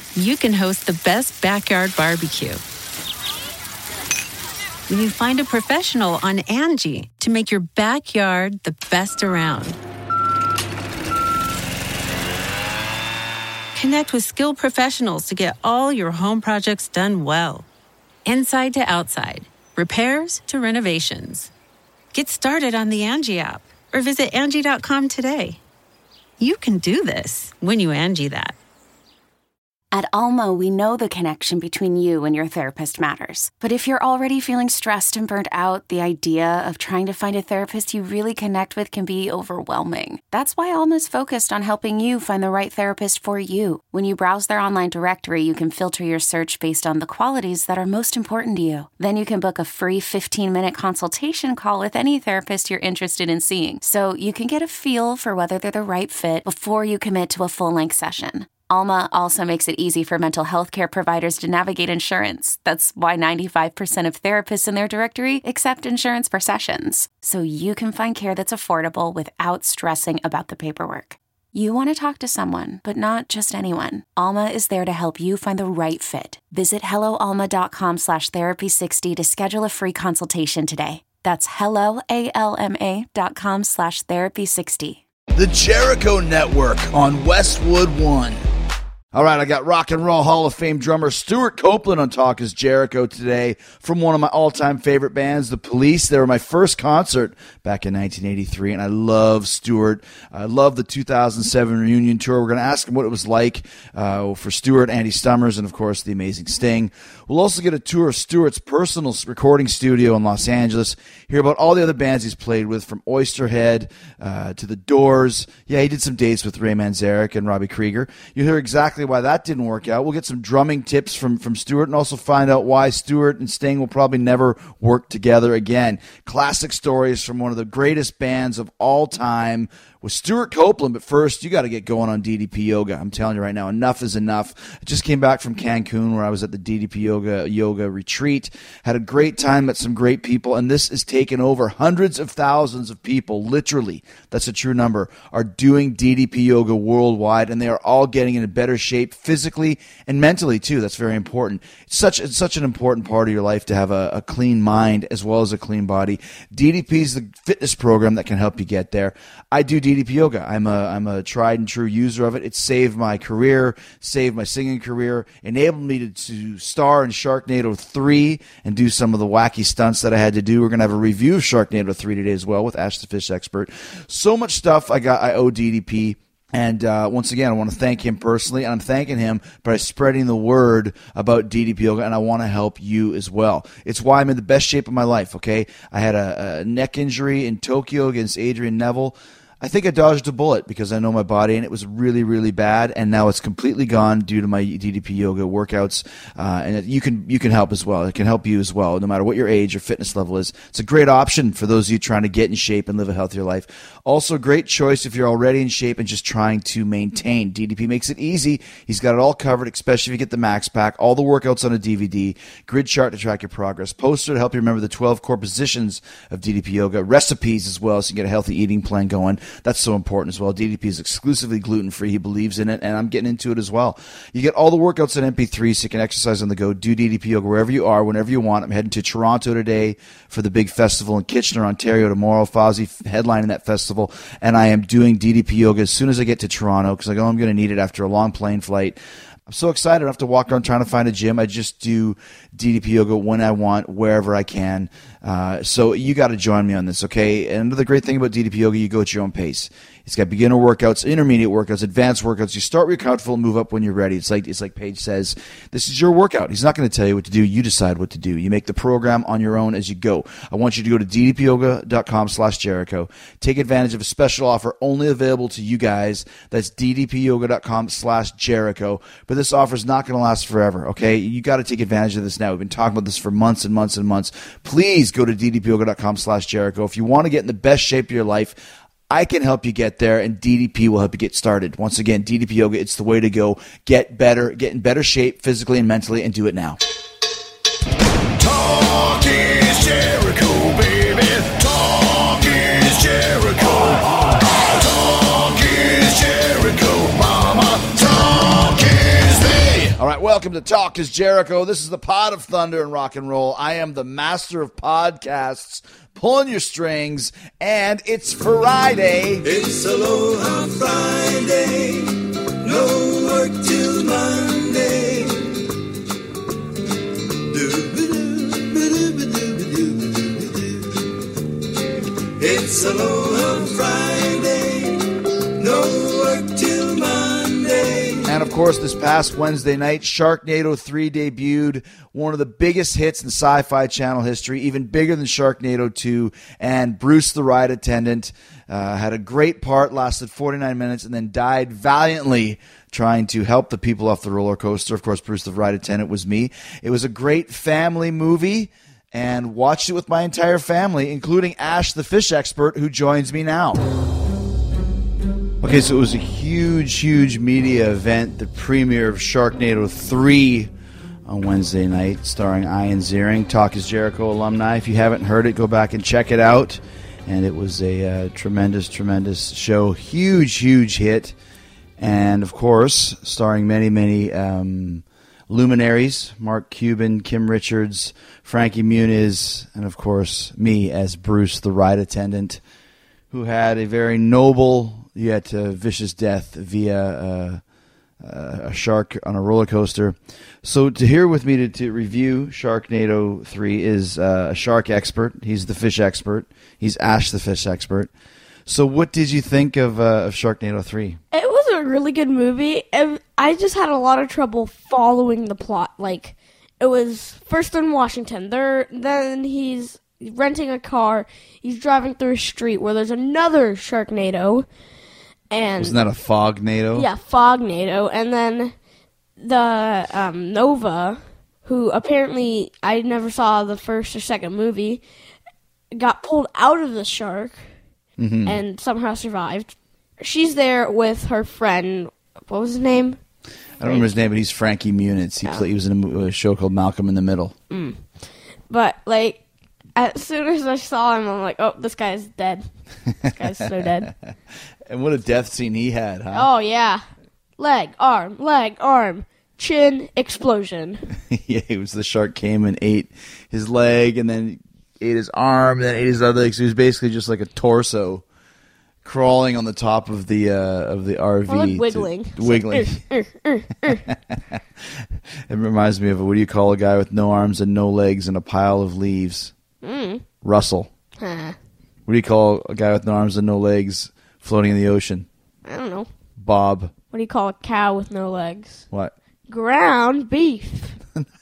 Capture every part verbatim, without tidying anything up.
you can host the best backyard barbecue. When you find a professional on Angie to make your backyard the best around. Connect with skilled professionals to get all your home projects done well. Inside to outside, repairs to renovations. Get started on the Angie app or visit Angie dot com today. You can do this when you Angie that. At Alma, we know the connection between you and your therapist matters. But if you're already feeling stressed and burnt out, the idea of trying to find a therapist you really connect with can be overwhelming. That's why Alma's focused on helping you find the right therapist for you. When you browse their online directory, you can filter your search based on the qualities that are most important to you. Then you can book a free fifteen-minute consultation call with any therapist you're interested in seeing, so you can get a feel for whether they're the right fit before you commit to a full-length session. Alma also makes it easy for mental health care providers to navigate insurance. That's why ninety-five percent of therapists in their directory accept insurance for sessions, so you can find care that's affordable without stressing about the paperwork. You want to talk to someone, but not just anyone. Alma is there to help you find the right fit. Visit helloalma.com slash therapy60 to schedule a free consultation today. That's helloalma dot com slash therapy60. The Jericho Network on Westwood One. All right, I got Rock and Roll Hall of Fame drummer Stuart Copeland on Talk is Jericho today from one of my all-time favorite bands, The Police. They were my first concert back in nineteen eighty-three, and I love Stuart. I love the two thousand seven reunion tour. We're going to ask him what it was like uh, for Stuart, Andy Stummers, and, of course, the amazing Sting. We'll also get a tour of Stuart's personal recording studio in Los Angeles, hear about all the other bands he's played with, from Oysterhead uh, to The Doors. Yeah, he did some dates with Ray Manzarek and Robbie Krieger. You'll hear exactly why that didn't work out. We'll get some drumming tips from, from Stuart and also find out why Stuart and Sting will probably never work together again. Classic stories from one of the greatest bands of all time with Stuart Copeland. But first, you got to get going on D D P Yoga. I'm telling you right now, enough is enough. I just came back from Cancun where I was at the D D P Yoga yoga retreat. Had a great time, met some great people, and this is taking over. Hundreds of thousands of people, literally, that's a true number, are doing D D P Yoga worldwide, and they are all getting in a better shape physically and mentally too. That's very important. It's such it's such an important part of your life to have a, a clean mind as well as a clean body. D D P is the fitness program that can help you get there. I do D D P Yoga. I'm a I'm a tried and true user of it. It saved my career, saved my singing career, enabled me to, to star in Sharknado three and do some of the wacky stunts that I had to do. We're going to have a review of Sharknado three today as well with Ash the Fish Expert. So much stuff I got. I owe D D P. And uh, once again, I want to thank him personally, and I'm thanking him by spreading the word about D D P Yoga, and I want to help you as well. It's why I'm in the best shape of my life, okay? I had a, a neck injury in Tokyo against Adrian Neville. I think I dodged a bullet because I know my body, and it was really, really bad, and now it's completely gone due to my D D P Yoga workouts, uh, and it, you can you can help as well. It can help you as well, no matter what your age or fitness level is. It's a great option for those of you trying to get in shape and live a healthier life. Also, a great choice if you're already in shape and just trying to maintain. D D P makes it easy. He's got it all covered, especially if you get the Max Pack, all the workouts on a D V D, grid chart to track your progress, poster to help you remember the twelve core positions of D D P Yoga, recipes as well so you can get a healthy eating plan going. That's so important as well. D D P is exclusively gluten-free. He believes in it, and I'm getting into it as well. You get all the workouts in M P three so you can exercise on the go, do D D P Yoga wherever you are, whenever you want. I'm heading to Toronto today for the big festival in Kitchener, Ontario tomorrow. Fozzy headlining that festival, and I am doing D D P Yoga as soon as I get to Toronto because I know I'm going to need it after a long plane flight. I'm so excited. I don't have to walk around trying to find a gym. I just do D D P Yoga when I want, wherever I can. Uh, so you got to join me on this, okay? And another great thing about D D P Yoga, you go at your own pace. It's got beginner workouts, intermediate workouts, advanced workouts. You start where you're comfortable and move up when you're ready. It's like it's like Paige says, this is your workout. He's not going to tell you what to do. You decide what to do. You make the program on your own as you go. I want you to go to D D P yoga dot com slash Jericho. Take advantage of a special offer only available to you guys. That's D D P yoga dot com slash Jericho. But this offer is not going to last forever, okay? You got to take advantage of this now. We've been talking about this for months and months and months. Please go to D D P yoga dot com slash Jericho. If you want to get in the best shape of your life, I can help you get there, and D D P will help you get started. Once again, D D P Yoga, it's the way to go. Get better, get in better shape physically and mentally, and do it now. Talk is Jericho, baby. Talk is Jericho. Talk is Jericho, mama. Talk is me. All right, welcome to Talk is Jericho. This is the pod of thunder and rock and roll. I am the master of podcasts, pulling your strings, and it's Friday. It's Aloha Friday, no work till Monday. It's Aloha Friday, no work till Monday. And of course, this past Wednesday night, Sharknado three debuted, one of the biggest hits in Sci-Fi Channel history, even bigger than Sharknado two. And Bruce the Ride Attendant uh, had a great part, lasted forty-nine minutes, and then died valiantly trying to help the people off the roller coaster. Of course, Bruce the Ride Attendant was me. It was a great family movie, and watched it with my entire family, including Ash the Fish Expert, who joins me now. Okay, so it was a huge, huge media event, the premiere of Sharknado three on Wednesday night, starring Ian Ziering, Talk is Jericho alumni. If you haven't heard it, go back and check it out. And it was a uh, tremendous, tremendous show. Huge, huge hit. And, of course, starring many, many um, luminaries, Mark Cuban, Kim Richards, Frankie Muniz, and, of course, me as Bruce the Ride Attendant, who had a very noble yet uh, vicious death via uh, uh, a shark on a roller coaster. So to here with me to, to review Sharknado three is uh, a shark expert. He's the fish expert. He's Ash the Fish Expert. So what did you think of, uh, of Sharknado three? It was a really good movie. It, I just had a lot of trouble following the plot. Like, it was first in Washington. There, then he's renting a car. He's driving through a street where there's another Sharknado. And Wasn't that a Fognado? Yeah, Fognado. And then the um, Nova, who apparently I never saw the first or second movie, got pulled out of the shark mm-hmm. and somehow survived. She's there with her friend. What was his name? I don't remember his name, but he's Frankie Muniz. He, yeah. played, he was in a, a show called Malcolm in the Middle. Mm. But, like, as soon as I saw him, I'm like, oh, this guy's dead. This guy's so dead. And what a death scene he had, huh? Oh, yeah. Leg, arm, leg, arm, chin, explosion. Yeah, it was the shark came and ate his leg and then ate his arm and then ate his other legs. He was basically just like a torso crawling on the top of the uh, of the R V. Or like wiggling. To, wiggling. Like, uh, uh, uh, uh. It reminds me of, what do you call a guy with no arms and no legs and a pile of leaves? Mm. Russell. Huh. What do you call a guy with no arms and no legs floating in the ocean? I don't know. Bob. What do you call a cow with no legs? What? Ground beef.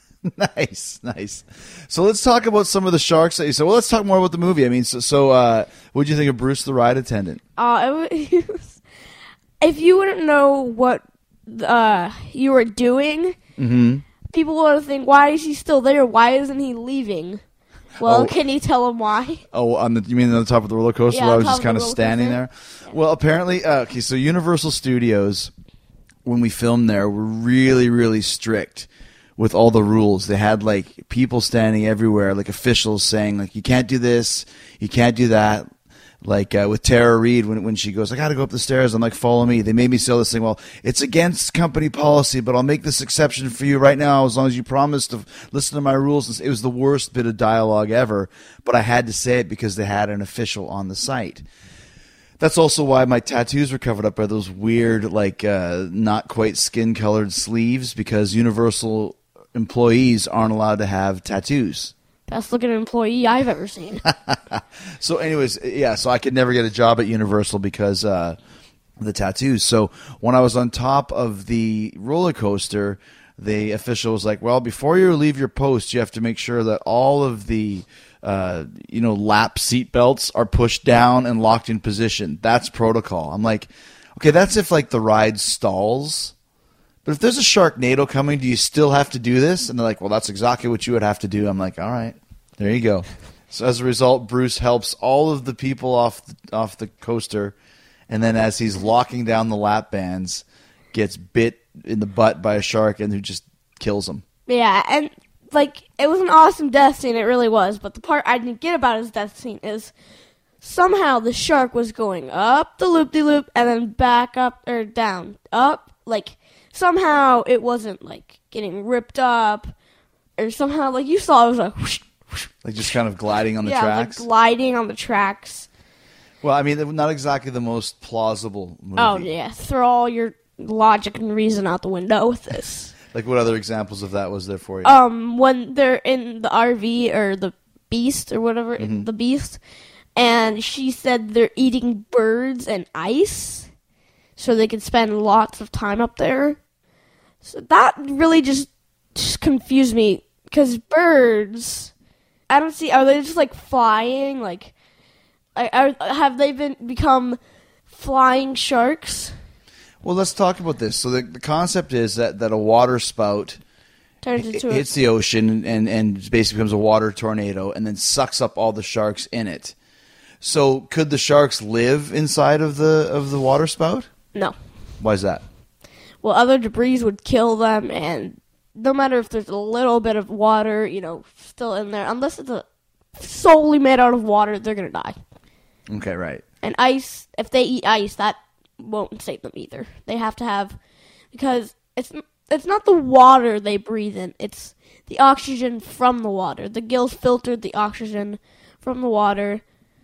Nice, nice. So let's talk about some of the sharks that you said. Well, let's talk more about the movie. I mean, so, so uh, what did you think of Bruce the Ride Attendant? Uh, it was, if you wouldn't know what uh, you were doing, mm-hmm. people would think, why is he still there? Why isn't he leaving? Well, oh. Can you tell him why? Oh, on the you mean on the top of the roller coaster? Yeah, where I on was top just of kind the of roller standing coaster. there. Yeah. Well, apparently, uh, okay. So Universal Studios, when we filmed there, were really, really strict with all the rules. They had like people standing everywhere, like officials saying, like, you can't do this, you can't do that. Like uh, with Tara Reid, when when she goes, I got to go up the stairs. I'm like, follow me. They made me say this thing. Well, it's against company policy, but I'll make this exception for you right now as long as you promise to listen to my rules. It was the worst bit of dialogue ever, but I had to say it because they had an official on the site. That's also why my tattoos were covered up by those weird, like, uh, not quite skin-colored sleeves, because Universal employees aren't allowed to have tattoos. Best looking employee I've ever seen. So anyways, yeah, so I could never get a job at Universal because uh, of the tattoos. So when I was on top of the roller coaster, the official was like, well, before you leave your post, you have to make sure that all of the uh, you know, lap seat belts are pushed down and locked in position. That's protocol. I'm like, okay, that's if like the ride stalls. But if there's a Sharknado coming, do you still have to do this? And they're like, well, that's exactly what you would have to do. I'm like, all right, there you go. So as a result, Bruce helps all of the people off the, off the coaster, and then as he's locking down the lap bands, gets bit in the butt by a shark and who just kills him. Yeah, and like it was an awesome death scene, it really was. But the part I didn't get about his death scene is somehow the shark was going up the loop-de-loop and then back up or down, up like. somehow it wasn't like getting ripped up, or somehow like you saw it was like whoosh, whoosh. Like just kind of gliding on the yeah, tracks? like gliding on the tracks. Well, I mean, not exactly the most plausible movie. Oh yeah, throw all your logic and reason out the window with this. Like, what other examples of that was there for you? Um, when they're in the R V or the Beast or whatever, Mm-hmm. the Beast, and she said they're eating birds and ice, so they can spend lots of time up there. So that really just, just confused me, because birds, I don't see, are they just like flying? Like, are, have they been become flying sharks? Well, let's talk about this. So the, the concept is that, that a water spout Turns It into hits a, the ocean and, and basically becomes a water tornado and then sucks up all the sharks in it. So could the sharks live inside of the of the water spout? no. Why is that? Well, other debris would kill them, and no matter if there's a little bit of water, you know, still in there, unless it's a, solely made out of water, they're going to die. Okay, right. And ice, if they eat ice, that won't save them either. They have to have, because it's it's not the water they breathe in, it's the oxygen from the water. The gills filtered the oxygen from the water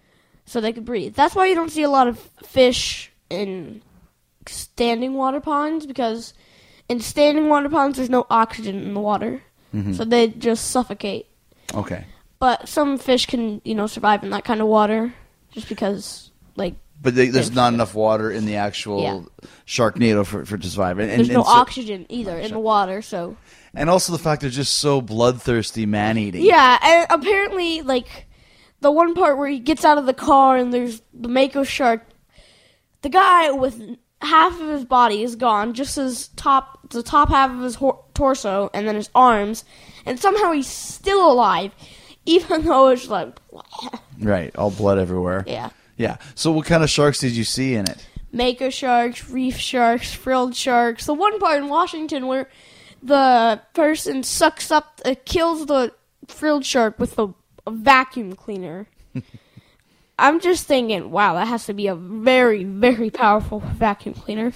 so they could breathe. That's why you don't see a lot of fish in standing water ponds, because in standing water ponds there's no oxygen in the water. Mm-hmm. So they just suffocate. Okay. But some fish can, you know, survive in that kind of water just because, like, But they, there's Fish. not enough water in the actual Yeah. Sharknado for, for it to survive. And, there's and, no and so- oxygen either in the water, so... And also the fact they're just so bloodthirsty man-eating. Yeah, and apparently, like, the one part where he gets out of the car and there's the Mako shark, the guy with half of his body is gone, just his top, the top half of his hor- torso, and then his arms, and somehow he's still alive, even though it's like... Right, all blood everywhere. Yeah. Yeah. So what kind of sharks did you see in it? Mako sharks, reef sharks, frilled sharks. The one part in Washington where the person sucks up, uh, kills the frilled shark with a, a vacuum cleaner. I'm just thinking, wow, that has to be a very, very powerful vacuum cleaner.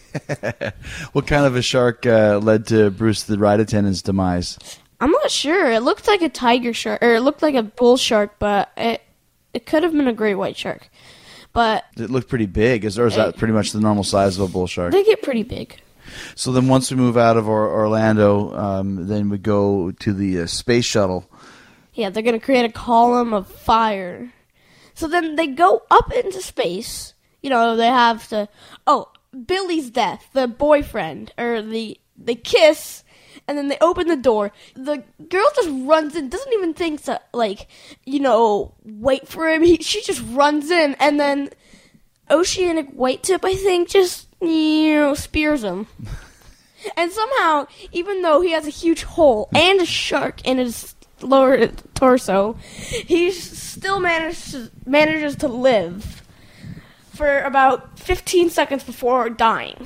What kind of a shark uh, led to Bruce the ride attendant's demise? I'm not sure. It looked like a tiger shark, or it looked like a bull shark, but it it could have been a great white shark. But It looked pretty big. Is, or is that pretty much the normal size of a bull shark? they get pretty big. So then once we move out of or- Orlando, um, then we go to the uh, space shuttle. Yeah, they're going to create a column of fire. So then they go up into space. You know, they have to... Oh, Billy's death, the boyfriend, or the... They kiss, and then they open the door. The girl just runs in, doesn't even think to, like, you know, wait for him. He, she just runs in, and then Oceanic Whitetip, I think, just, you know, spears him. And somehow, even though he has a huge hole and a shark in his lower torso, he still manages manages to live for about fifteen seconds before dying.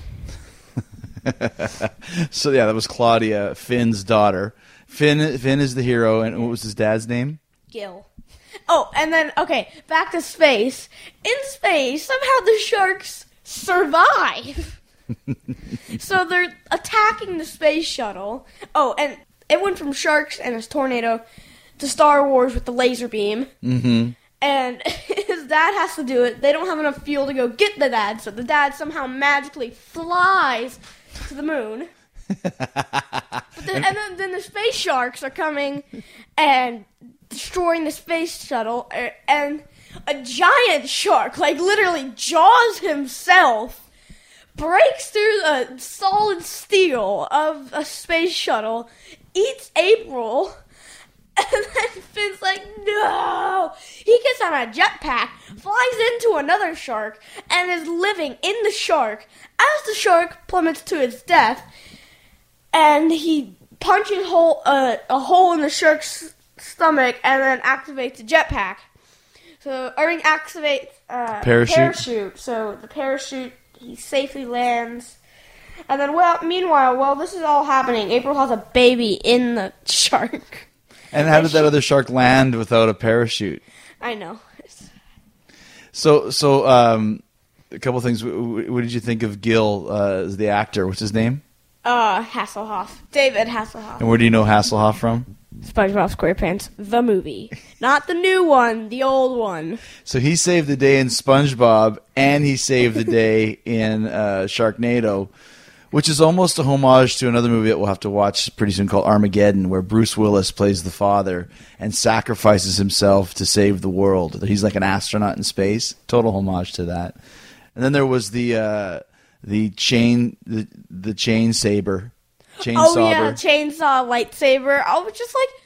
So yeah, that was Claudia, Finn's daughter. Finn Finn is the hero, and what was his dad's name? Gil. Oh, and then, okay, back to space. In space, somehow the sharks survive. So they're attacking the space shuttle. Oh, and it went from sharks and his tornado to Star Wars with the laser beam. Mm-hmm. And his dad has to do it. They don't have enough fuel to go get the dad, so the dad somehow magically flies to the moon. But then, and then, then the space sharks are coming and destroying the space shuttle, uh, and a giant shark, like literally Jaws himself, breaks through the solid steel of a space shuttle, eats April, and then Finn's like, no! He gets on a jetpack, flies into another shark, and is living in the shark as the shark plummets to its death, and he punches hole, uh, a hole in the shark's stomach and then activates the jetpack. So, or he activates uh, Parachute. parachute. So the parachute, he safely lands. And then, well, meanwhile, while this is all happening, April has a baby in the shark. And how did that other shark land without a parachute? I know. It's- So so um, a couple things. What what did you think of Gil uh, as the actor? What's his name? Uh, Hasselhoff. David Hasselhoff. And where do you know Hasselhoff from? SpongeBob SquarePants, the movie. Not the new one, the old one. So he saved the day in SpongeBob, and he saved the day in uh, Sharknado, which is almost a homage to another movie that we'll have to watch pretty soon called Armageddon, where Bruce Willis plays the father and sacrifices himself to save the world. He's like an astronaut in space. Total homage to that. And then there was the uh, the chain the the chain saber, chainsaw. Oh yeah, chainsaw lightsaber. I was just like,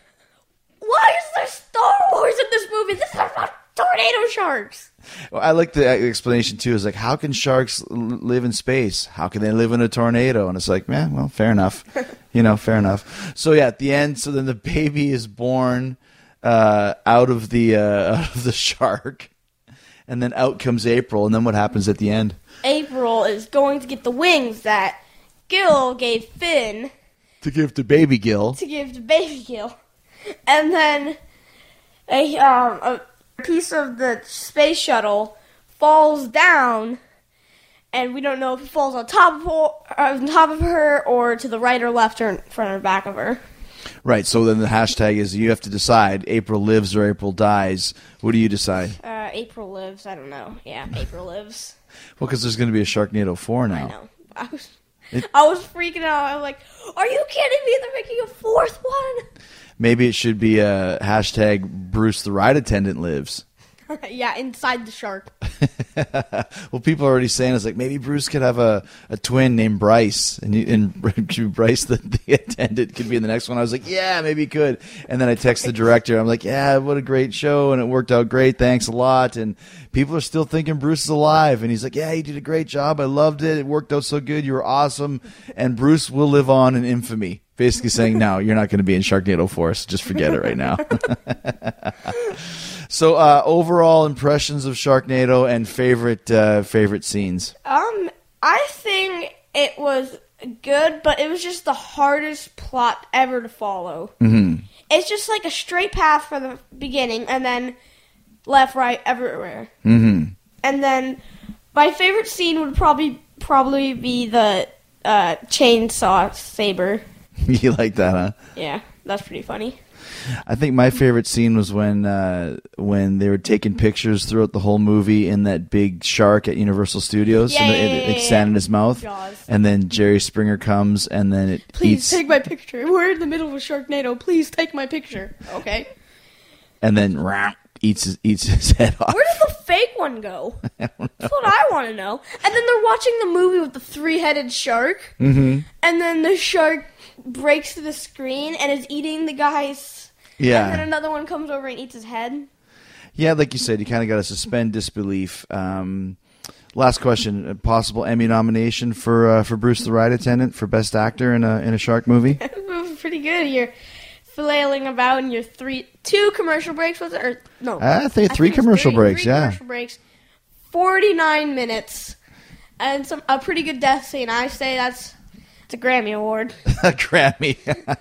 why is there Star Wars in this movie? This is about tornado sharks. Well, I like the explanation too. Is like, how can sharks l- live in space? How can they live in a tornado? And it's like, man, well, fair enough. You know, fair enough. So yeah, at the end, so then the baby is born uh, out of the uh, out of the shark, and then out comes April. And then what happens at the end? April is going to get the wings that Gil gave Finn To give to baby Gil. to give to baby Gil, and then a um a piece of the space shuttle falls down, and we don't know if it falls on top of her, on top of her or to the right or left or in front or back of her. Right. So then the hashtag is you have to decide: April lives or April dies. What do you decide? Uh, April lives. I don't know. Yeah, April lives. Well, because there's going to be a Sharknado four now. I know. I was, I was freaking out. I was like, "Are you kidding me? They're making a fourth one." Maybe it should be a hashtag Bruce the ride attendant lives. Yeah, inside the shark. Well, people are already saying it's like maybe Bruce could have a, a twin named Bryce, and you, and Bryce the, the attendant could be in the next one. I was like, yeah, maybe he could. And then I text the director. I'm like, yeah, what a great show, and it worked out great. Thanks a lot. And people are still thinking Bruce is alive, and he's like, yeah, you did a great job. I loved it. It worked out so good. You were awesome, and Bruce will live on in infamy. Basically saying, no, you're not going to be in Sharknado four, so just forget it right now. So, uh, overall impressions of Sharknado and favorite uh, favorite scenes. Um, I think it was good, but it was just the hardest plot ever to follow. Mm-hmm. It's just like a straight path from the beginning, and then left, right, everywhere. Mm-hmm. And then my favorite scene would probably probably be the uh, chainsaw saber. You like that, huh? Yeah, that's pretty funny. I think my favorite scene was when uh, when they were taking pictures throughout the whole movie in that big shark at Universal Studios, Yeah, and yeah, it, yeah, it yeah, expanded yeah. his mouth, Jaws. and then Jerry Springer comes, and then it Please eats, take my picture. We're in the middle of a Sharknado. Please take my picture. Okay. and then rah, eats his, eats his head off. Where did the fake one go? That's what I want to know. And then they're watching the movie with the three-headed shark, Mm-hmm. and then the shark breaks through the screen and is eating the guy's. Yeah. And then another one comes over and eats his head. Yeah, like you said, you kind of got to suspend disbelief. Um, last question: a possible Emmy nomination for uh, for Bruce the Ride Attendant for Best Actor in a in a shark movie? It was pretty good. You're flailing about in your three, two commercial breaks, was it? Or no? I think three it was commercial three, breaks. three Yeah. commercial breaks. Forty-nine minutes, and some a pretty good death scene. I say that's it's a Grammy award. A Grammy,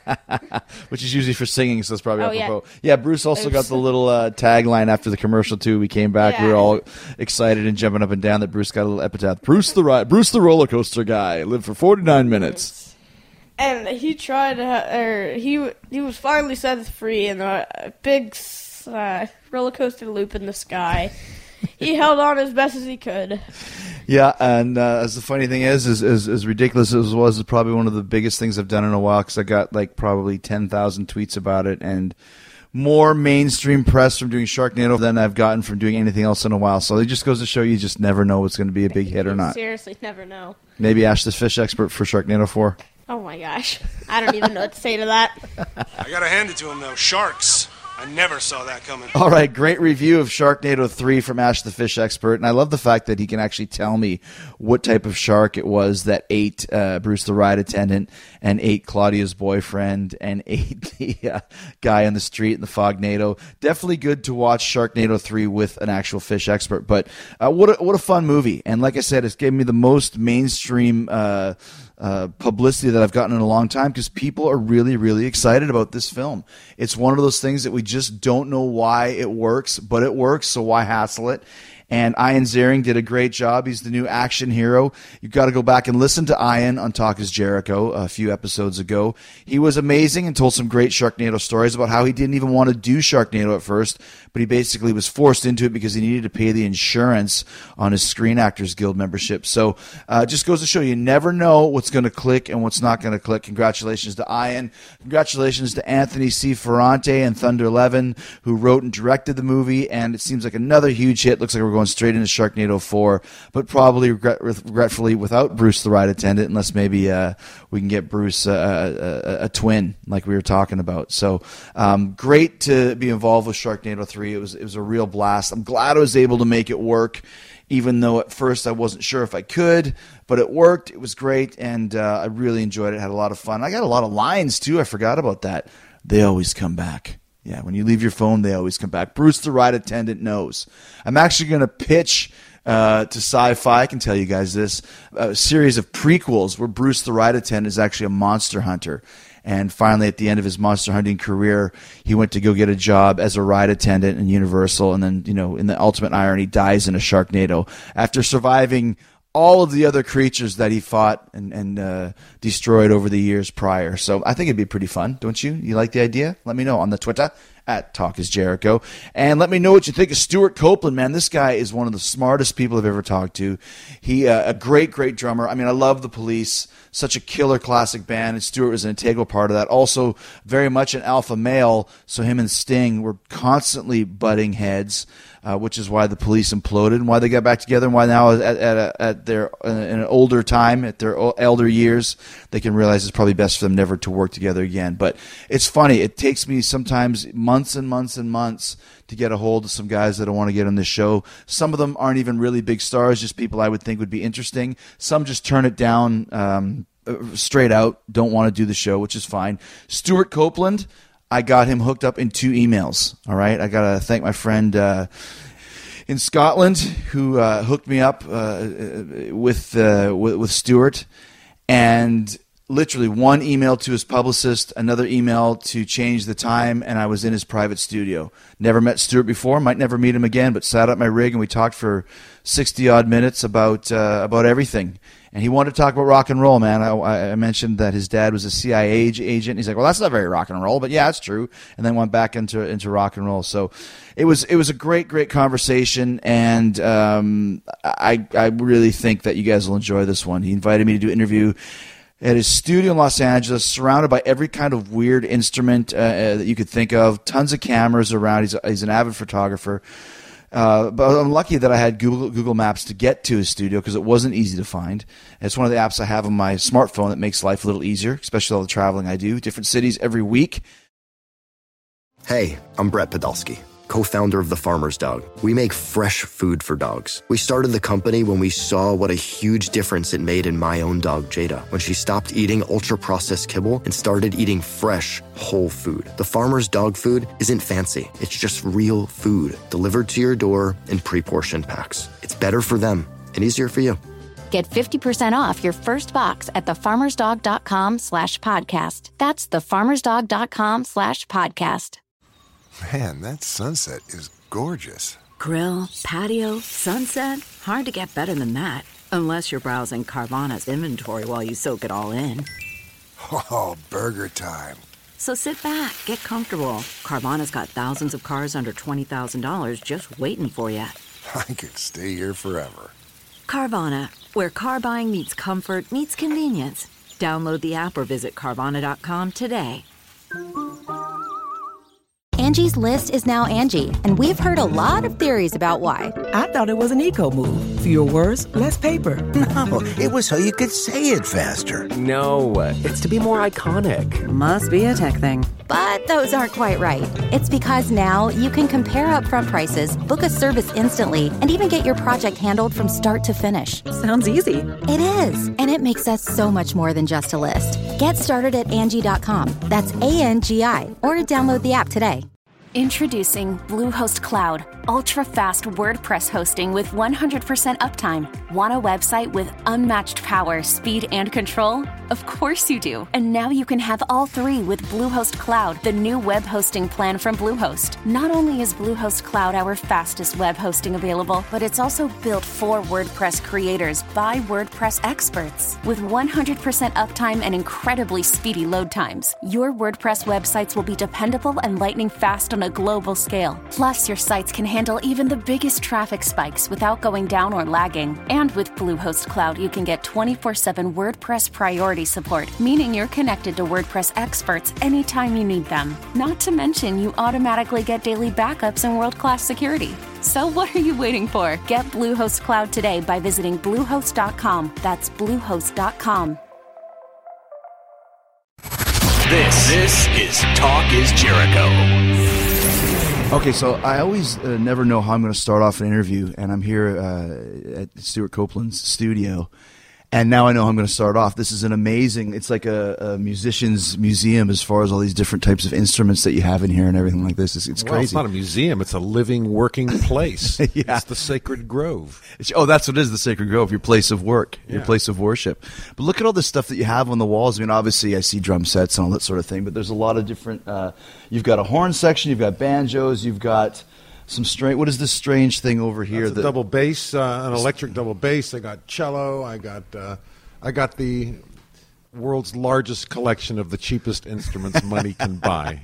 which is usually for singing, so it's probably Oh, yeah. apropos. Yeah. Bruce also got Oops. the little uh, tagline after the commercial too. We came back, we were Yeah. all excited and jumping up and down that Bruce got a little epitaph. Bruce the ride, Bruce the roller coaster guy lived for forty-nine minutes. And he tried to, or he he was finally set free in a big uh, roller coaster loop in the sky. He held on as best as he could. Yeah, and uh, as the funny thing is, is, is, as ridiculous as it was, it's probably one of the biggest things I've done in a while because I got like probably ten thousand tweets about it and more mainstream press from doing Sharknado than I've gotten from doing anything else in a while. So it just goes to show you just never know what's going to be a big hit or not. Seriously, never know. Maybe Ash the Fish Expert for Sharknado four. Oh my gosh. I don't even know what to say to that. I gotta hand it to him, though. Sharks. I never saw that coming. All right, great review of Sharknado three from Ash the Fish Expert. And I love the fact that he can actually tell me what type of shark it was that ate uh, Bruce the Ride Attendant and ate Claudia's boyfriend and ate the uh, guy on the street in the Fognado. Definitely good to watch Sharknado three with an actual fish expert. But uh, what, a, what a fun movie. And like I said, it's given me the most mainstream uh Uh, publicity that I've gotten in a long time because people are really, really excited about this film. It's one of those things that we just don't know why it works, but it works, so why hassle it? And Ian Ziering did a great job. He's the new action hero. You've got to go back and listen to Ian on Talk is Jericho a few episodes ago. He was amazing and told some great Sharknado stories about how he didn't even want to do Sharknado at first, but he basically was forced into it because he needed to pay the insurance on his Screen Actors Guild membership. So uh, it just goes to show you never know what's going to click and what's not going to click. Congratulations to Ian. Congratulations to Anthony C. Ferrante and Thunder Levin, who wrote and directed the movie, and it seems like another huge hit. Looks like we're going straight into Sharknado four, but probably regret, regretfully without Bruce the ride attendant, unless maybe uh, we can get Bruce uh, a, a, a twin like we were talking about. So um, great to be involved with Sharknado three. It was it was a real blast. I'm glad I was able to make it work, even though at first I wasn't sure if I could, but it worked. It was great, and uh, I really enjoyed it. Had a lot of fun. I got a lot of lines too. I forgot about that. They always come back. Yeah, when you leave your phone, they always come back. Bruce the ride attendant knows. I'm actually going to pitch uh, to Sci-Fi, I can tell you guys this, a series of prequels where Bruce the ride attendant is actually a monster hunter. And finally, at the end of his monster hunting career, he went to go get a job as a ride attendant in Universal. And then, you know, in the ultimate irony, dies in a Sharknado after surviving all of the other creatures that he fought and, and uh, destroyed over the years prior. So I think it'd be pretty fun, don't you? You like the idea? Let me know on the Twitter at Talk is Jericho. And let me know what you think of Stuart Copeland, man. This guy is one of the smartest people I've ever talked to. He uh, a great, great drummer. I mean, I love the Police. Such a killer classic band, and Stuart was an integral part of that. Also, very much an alpha male, so him and Sting were constantly butting heads, uh, which is why the Police imploded and why they got back together, and why now at at, a, at their uh, in an older time, at their elder years, they can realize it's probably best for them never to work together again. But it's funny. It takes me sometimes months and months and months to get a hold of some guys that I want to get on this show. Some of them aren't even really big stars, just people I would think would be interesting. Some just turn it down um, straight out, don't want to do the show, which is fine. Stuart Copeland, I got him hooked up in two emails. All right, I got to thank my friend uh, in Scotland who uh, hooked me up uh, with, uh, with with Stuart, and literally one email to his publicist, another email to change the time, and I was in his private studio. Never met Stuart before, might never meet him again, but sat up my rig and we talked for sixty odd minutes about uh, about everything. And he wanted to talk about rock and roll, man. I, I mentioned that his dad was a C I A agent. He's like, well, that's not very rock and roll, but yeah, it's true. And then went back into into rock and roll. So it was it was a great, great conversation, and um, I I really think that you guys will enjoy this one. He invited me to do an interview at his studio in Los Angeles, surrounded by every kind of weird instrument uh, uh, that you could think of, tons of cameras around. He's, a, he's an avid photographer. Uh, but I'm lucky that I had Google Google Maps to get to his studio because it wasn't easy to find. And it's one of the apps I have on my smartphone that makes life a little easier, especially all the traveling I do. Different cities every week. Hey, I'm Brett Podolsky, co-founder of The Farmer's Dog. We make fresh food for dogs. We started the company when we saw what a huge difference it made in my own dog, Jada, when she stopped eating ultra-processed kibble and started eating fresh, whole food. The Farmer's Dog food isn't fancy. It's just real food delivered to your door in pre-portioned packs. It's better for them and easier for you. Get fifty percent off your first box at thefarmersdog.com slash podcast. That's thefarmersdog.com slash podcast. Man, that sunset is gorgeous. Grill, patio, sunset. Hard to get better than that. Unless you're browsing Carvana's inventory while you soak it all in. Oh, burger time. So sit back, get comfortable. Carvana's got thousands of cars under twenty thousand dollars just waiting for you. I could stay here forever. Carvana, where car buying meets comfort, meets convenience. Download the app or visit Carvana dot com today. Angie's List is now Angie, and we've heard a lot of theories about why. I thought it was an eco move. Fewer words, less paper. No, it was so you could say it faster. No, it's to be more iconic. Must be a tech thing. But those aren't quite right. It's because now you can compare upfront prices, book a service instantly, and even get your project handled from start to finish. Sounds easy. It is, and it makes us so much more than just a list. Get started at Angie dot com. That's A N G I, or download the app today. Introducing Bluehost Cloud, ultra-fast WordPress hosting with one hundred percent uptime. Want a website with unmatched power, speed, and control? Of course you do. And now you can have all three with Bluehost Cloud, the new web hosting plan from Bluehost. Not only is Bluehost Cloud our fastest web hosting available, but it's also built for WordPress creators by WordPress experts. With one hundred percent uptime and incredibly speedy load times, your WordPress websites will be dependable and lightning fast on a global scale. Plus, your sites can handle even the biggest traffic spikes without going down or lagging. And with Bluehost Cloud, you can get twenty-four seven WordPress priority support, meaning you're connected to WordPress experts anytime you need them. Not to mention, you automatically get daily backups and world-class security. So what are you waiting for? Get Bluehost Cloud today by visiting bluehost dot com. That's bluehost dot com. This, this is Talk is Jericho. Okay, so I always uh, never know how I'm going to start off an interview, and I'm here uh, at Stuart Copeland's studio, and now I know how I'm going to start off. This is an amazing, it's like a, a musician's museum as far as all these different types of instruments that you have in here and everything like this. It's, it's well, crazy. It's not a museum. It's a living, working place. Yeah. It's the Sacred Grove. It's, oh, that's what it is, the Sacred Grove, your place of work, your Yeah. place of worship. But look at all the stuff that you have on the walls. I mean, obviously I see drum sets and all that sort of thing, but there's a lot of different, uh, you've got a horn section, you've got banjos, you've got some strange, what is this strange thing over here? That's a that, double bass, uh, an electric double bass. I got cello. I got, uh, I got the world's largest collection of the cheapest instruments money can buy.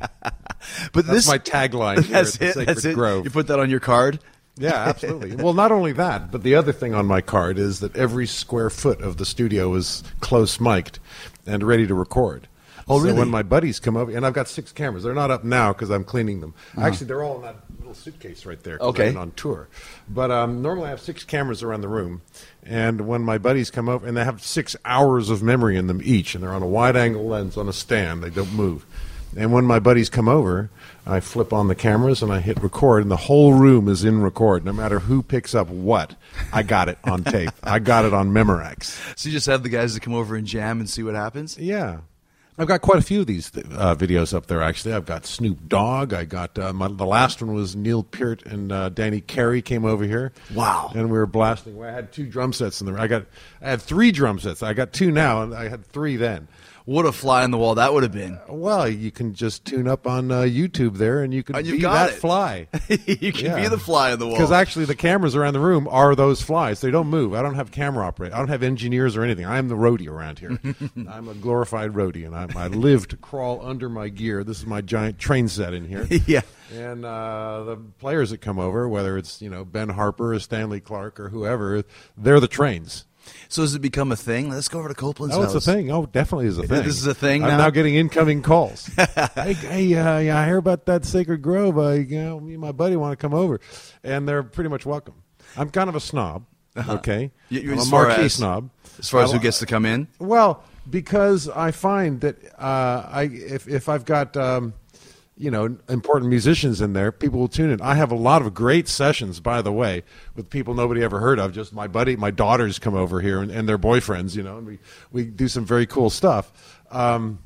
But that's this, my tagline here that's at the it, Sacred that's it. Grove. You put that on your card? Yeah, absolutely. Well, not only that, but the other thing on my card is that every square foot of the studio is close mic'd and ready to record. Oh, really? So when my buddies come over, and I've got six cameras. They're not up now because I'm cleaning them. Uh-huh. Actually, they're all in that little suitcase right there. 'Cause Okay. I've been on tour. But um, normally I have six cameras around the room. And when my buddies come over, and they have six hours of memory in them each, and they're on a wide-angle lens on a stand. They don't move. And when my buddies come over, I flip on the cameras and I hit record, and the whole room is in record. No matter who picks up what, I got it on tape. I got it on Memorex. So you just have the guys that come over and jam and see what happens? Yeah. I've got quite a few of these uh, videos up there, actually. I've got Snoop Dogg. I got uh, my, the last one was Neil Peart and uh, Danny Carey came over here. Wow. And we were blasting away. I had two drum sets in there. I got, I had three drum sets. I got two now, and I had three then. What a fly on the wall that would have been. Well, you can just tune up on uh, YouTube there, and you can Oh, you be got that it. fly. You can Yeah. be the fly on the wall. Because actually, the cameras around the room are those flies. They don't move. I don't have camera operators. I don't have engineers or anything. I am the roadie around here. I'm a glorified roadie, and I, I live to crawl under my gear. This is my giant train set in here. Yeah. And uh, the players that come over, whether it's you know Ben Harper or Stanley Clark or whoever, they're the trains. So has it become a thing? Let's go over to Copeland's Oh, house. it's a thing. Oh, definitely is a thing. This is a thing I'm now? now getting incoming calls. hey, hey uh, yeah, I hear about that Sacred Grove. Uh, you know, me and my buddy want to come over. And they're pretty much welcome. I'm kind of a snob, Uh-huh. okay? You- you- I'm a as far marquee as- snob. As far as I- who gets to come in? Well, because I find that uh, I if, if I've got... Um, you know, important musicians in there, people will tune in. I have a lot of great sessions, by the way, with people nobody ever heard of. Just my buddy, my daughters come over here and, and their boyfriends, you know, and we, we do some very cool stuff. Um,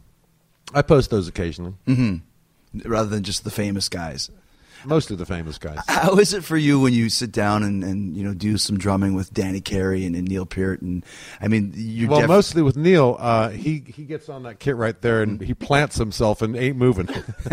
I post those occasionally. Mm-hmm. Rather than just the famous guys. Mostly the famous guys. How is it for you when you sit down and, and you know do some drumming with Danny Carey and, and Neil Peart? And I mean, you well, def- mostly with Neil, uh, he he gets on that kit right there and he plants himself and ain't moving.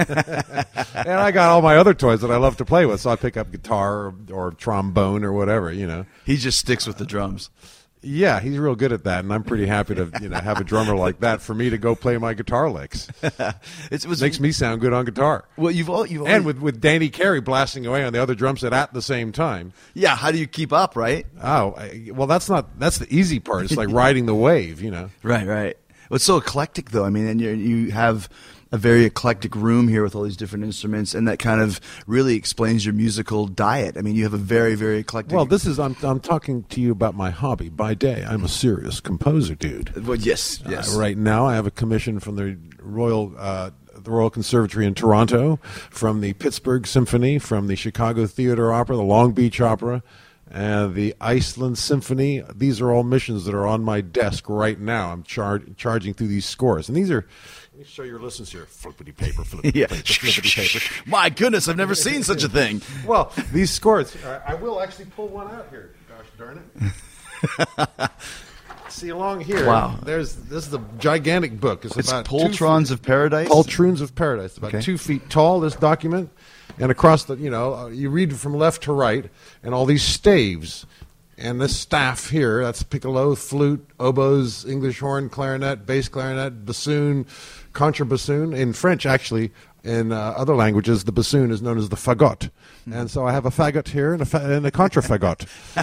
And I got all my other toys that I love to play with, so I pick up guitar or, or trombone or whatever, you know. He just sticks with the drums. Yeah, he's real good at that, and I'm pretty happy to you know have a drummer like that for me to go play my guitar licks. It was, makes me sound good on guitar. Well, you've all you've and with with Danny Carey blasting away on the other drum set at the same time. Yeah, how do you keep up, right? Oh, I, well, that's not that's the easy part. It's like riding the wave, you know. Right, right. Well, it's so eclectic, though. I mean, and you you have a very eclectic room here with all these different instruments, and that kind of really explains your musical diet. I mean, you have a very, very eclectic. Well, this is I'm I'm talking to you about my hobby. By day, I'm a serious composer, dude. Well, yes, yes. Uh, right now, I have a commission from the Royal uh, the Royal Conservatory in Toronto, from the Pittsburgh Symphony, from the Chicago Theater Opera, the Long Beach Opera, and the Iceland Symphony. These are all missions that are on my desk right now. I'm char- charging through these scores, and these are Let me show your listeners here. Flippity paper, flippity Yeah. paper, flippity paper. My goodness, I've never seen such a thing. Well, these scores, uh, I will actually pull one out here. Gosh darn it. See, along here, Wow. there's this is a gigantic book. It's, It's about two Poltrons feet- of Paradise? Poltroons of Paradise. About Okay. two feet tall, this document. And across the, you know, uh, you read from left to right, and all these staves. And this staff here, that's piccolo, flute, oboes, English horn, clarinet, bass clarinet, bassoon, contrabassoon. In French, actually, in uh, other languages, the bassoon is known as the fagot. And so I have a fagot here and a, fa- and a contrafagot.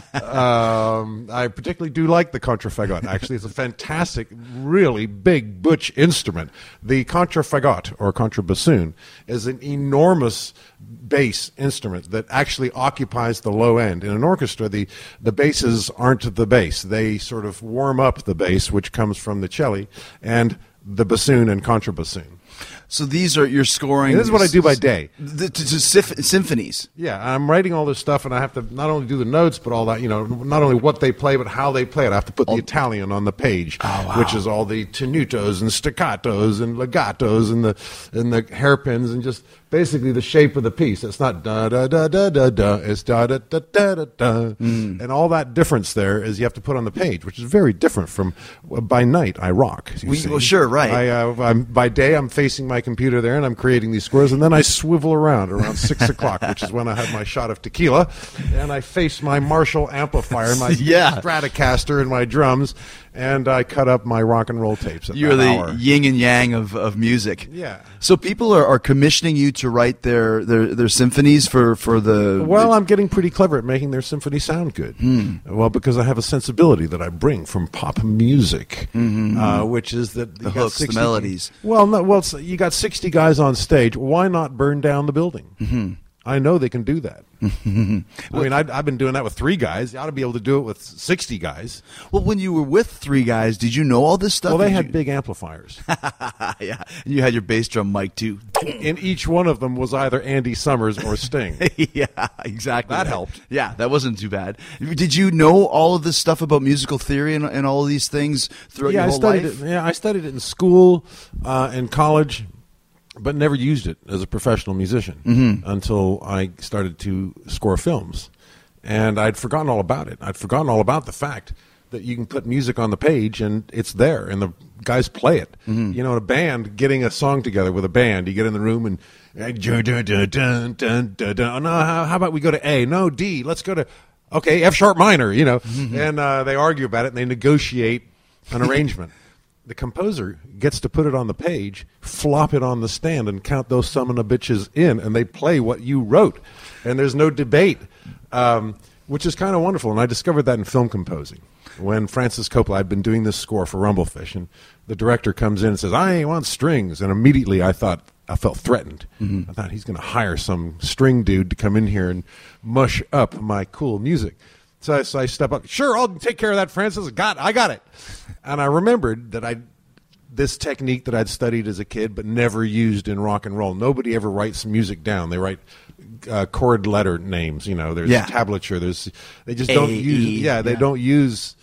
um, I particularly do like the contrafagot, actually. It's a fantastic, really big, butch instrument. The contrafagot, or contrabassoon, is an enormous bass instrument that actually occupies the low end. In an orchestra, the, the basses aren't the bass. They sort of warm up the bass, which comes from the cello, and the bassoon and contrabassoon. So these are your scoring. And this is what I do by day. The, to, to symph- symphonies. Yeah, I'm writing all this stuff, and I have to not only do the notes, but all that, you know, not only what they play, but how they play it. I have to put the Italian on the page, Oh, wow. which is all the tenutos and staccatos and legatos and the and the hairpins and just basically the shape of the piece. It's not da da da da da da. It's da da da da da da. Mm. And all that difference there is you have to put on the page, which is very different from uh, by night I rock. you We- see. well, sure, right. I, uh, I'm, by day I'm facing my computer there and I'm creating these scores, and then I swivel around around six o'clock, which is when I have my shot of tequila, and I face my Marshall amplifier, my Yeah. Stratocaster, and my drums, and I cut up my rock and roll tapes. At You're that the hour. yin and yang of, of music. Yeah. So people are, are commissioning you to write their, their, their symphonies for, for the... Well, I'm getting pretty clever at making their symphony sound good. Hmm. Well, because I have a sensibility that I bring from pop music, Mhm. uh, which is that The you got hooks, the melodies. Well, no, well, it's- you got sixty guys on stage. Why not burn down the building? Mm-hmm. I know they can do that. I mean, I, I've been doing that with three guys. You ought to be able to do it with sixty guys. Well, when you were with three guys, did you know all this stuff? Well, they Did had you- big amplifiers. yeah, and you had your bass drum mic too. And each one of them was either Andy Summers or Sting. yeah, exactly. That helped. Yeah, that wasn't too bad. Did you know all of this stuff about musical theory and, and all of these things throughout yeah, your I whole studied life? it. Yeah, I studied it in school, uh, in college, but never used it as a professional musician Mhm. until I started to score films. And I'd forgotten all about it. I'd forgotten all about the fact that you can put music on the page and it's there and the guys play it. Mhm. You know, in a band, getting a song together with a band, you get in the room and uh, dun, dun, dun, dun, dun, dun, dun. Oh, no, how, how about we go to A? No, D. Let's go to, okay, F sharp minor, you know. And uh, they argue about it and they negotiate an arrangement. The composer gets to put it on the page, flop it on the stand, and count those son of a bitches in, and they play what you wrote. And there's no debate, um, which is kind of wonderful. And I discovered that in film composing. When Francis Coppola, I'd been doing this score for Rumblefish, and the director comes in and says, I want strings. And immediately I thought, I felt threatened. Mhm. I thought he's going to hire some string dude to come in here and mush up my cool music. So I, so I step up. Sure, I'll take care of that, Francis. Got, I got it. And I remembered that I, this technique that I'd studied as a kid, but never used in rock and roll. Nobody ever writes music down. They write uh, chord letter names. You know, there's Yeah. tablature. There's they just A, don't use. E, Yeah, they yeah. don't use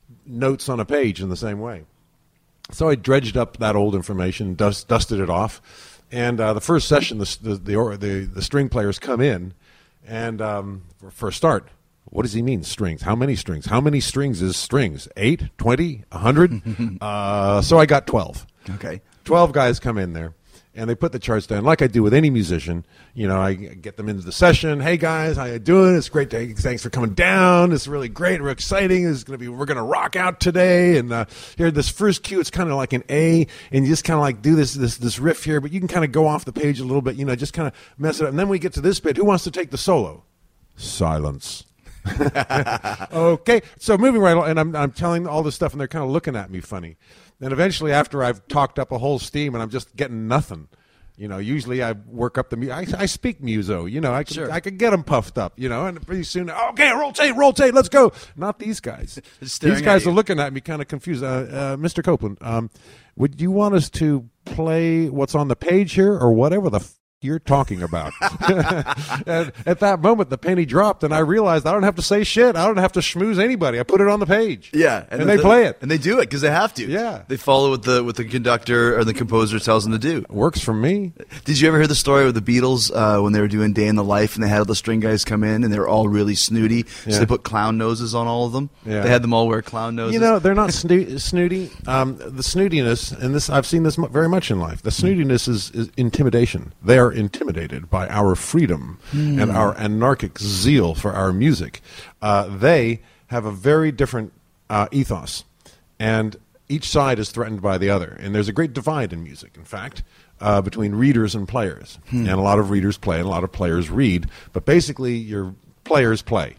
notes on a page in the same way. So I dredged up that old information, dust, dusted it off, and uh, the first session, the the, the or the the string players come in, and um, for, for a start. What does he mean, strings? How many strings? How many strings is strings? Eight, twenty, a hundred? uh, so I got twelve. Okay. twelve guys come in there, and they put the charts down. Like I do with any musician, you know, I get them into the session. Hey, guys, how you doing? It's great. To, thanks for coming down. It's really great. We're exciting. It's gonna be. We're gonna rock out today. And uh, here, this first cue, it's kind of like an A, and you just kind of like do this this this riff here, but you can kind of go off the page a little bit. You know, just kind of mess it up. And then we get to this bit. Who wants to take the solo? Silence. Okay, so moving right along, and I'm I'm telling all this stuff, and they're kind of looking at me funny. And eventually, after I've talked up a whole steam, and I'm just getting nothing, you know. Usually, I work up the mu- I, I speak muso, you know. I could Sure. I could get them puffed up, you know. And pretty soon, okay, roll tape, roll tape, let's go. Not these guys. Staring These guys at you. are looking at me, kind of confused. Uh, uh, Mister Copeland, um, would you want us to play what's on the page here, or whatever the f- you're talking about? And at that moment, the penny dropped, and I realized I don't have to say shit. I don't have to schmooze anybody. I put it on the page. Yeah, and, and they the, play it, and they do it because they have to. Yeah, they follow what the what the conductor or the composer tells them to do. It works for me. Did you ever hear the story of the Beatles uh, when they were doing Day in the Life, and they had all the string guys come in, and they were all really snooty, yeah. so they put clown noses on all of them. Yeah. They had them all wear clown noses. You know, they're not snoo- snooty. Um, the snootiness, and this I've seen this very much in life. The snootiness is, is intimidation. They are intimidated by our freedom mm. and our anarchic zeal for our music. Uh, they have a very different uh, ethos, and each side is threatened by the other. And there's a great divide in music, in fact, uh, between readers and players. Hmm. And a lot of readers play and a lot of players read. But basically, your players play.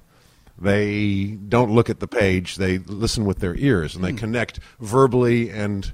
They don't look at the page. They listen with their ears, and they hmm. connect verbally and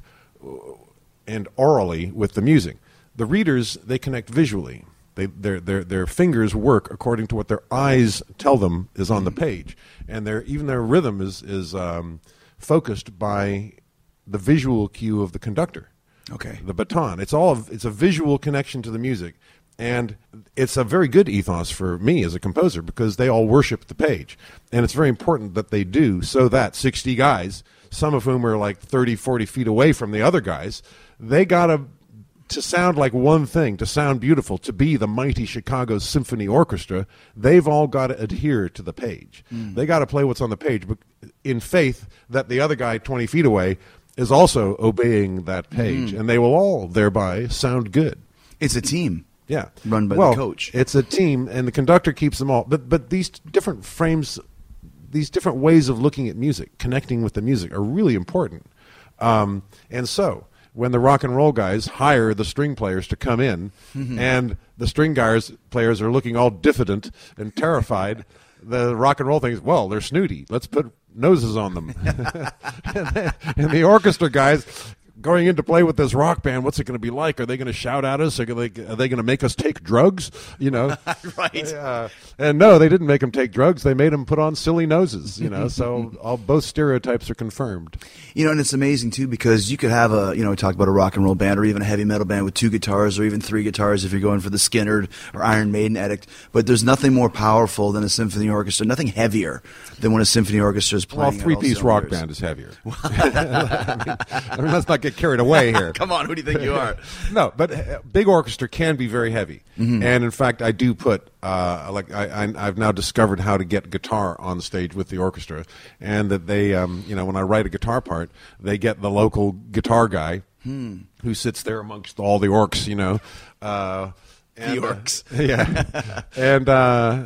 and orally with the music. The readers, they connect visually. They, their, their, their fingers work according to what their eyes tell them is on the page. And their, even their rhythm is, is um, focused by the visual cue of the conductor. Okay. The baton. It's all of, it's a visual connection to the music. And it's a very good ethos for me as a composer because they all worship the page. And it's very important that they do so that sixty guys, some of whom are like thirty, forty feet away from the other guys, they got to to sound like one thing, to sound beautiful, to be the mighty Chicago Symphony Orchestra, they've all got to adhere to the page. Mm. They got to play what's on the page, but in faith that the other guy twenty feet away is also obeying that page, mm. and they will all thereby sound good. It's a team. Yeah. Run by well, the coach. It's a team, and the conductor keeps them all. But but these different frames, these different ways of looking at music, connecting with the music, are really important. Um, and so when the rock and roll guys hire the string players to come in, mm-hmm. and the string guys players are looking all diffident and terrified, the rock and roll thing is, well, they're snooty. Let's put noses on them. and, then, and the orchestra guys going in to play with this rock band, what's it going to be like? Are they going to shout at us? Are they, are they going to make us take drugs? You know, right? Uh, and no, they didn't make them take drugs. They made them put on silly noses. You know, so all both stereotypes are confirmed. You know, and it's amazing too because you could have a, you know, talk about a rock and roll band or even a heavy metal band with two guitars or even three guitars if you're going for the Skynyrd or Iron Maiden edict. But there's nothing more powerful than a symphony orchestra. Nothing heavier than when a symphony orchestra is playing. Well, three-piece rock band is heavier. I mean, I mean, let's not get carried away here. Come on, who do you think you are? No, but uh, big orchestra can be very heavy, mm-hmm. and in fact, I do put uh, like I, I, I've now discovered how to get guitar on stage with the orchestra, and that they, um, you know, when I write a guitar part, they get the local guitar guy hmm. who sits there amongst all the orcs, you know, uh, and, the orcs, uh, yeah, and uh,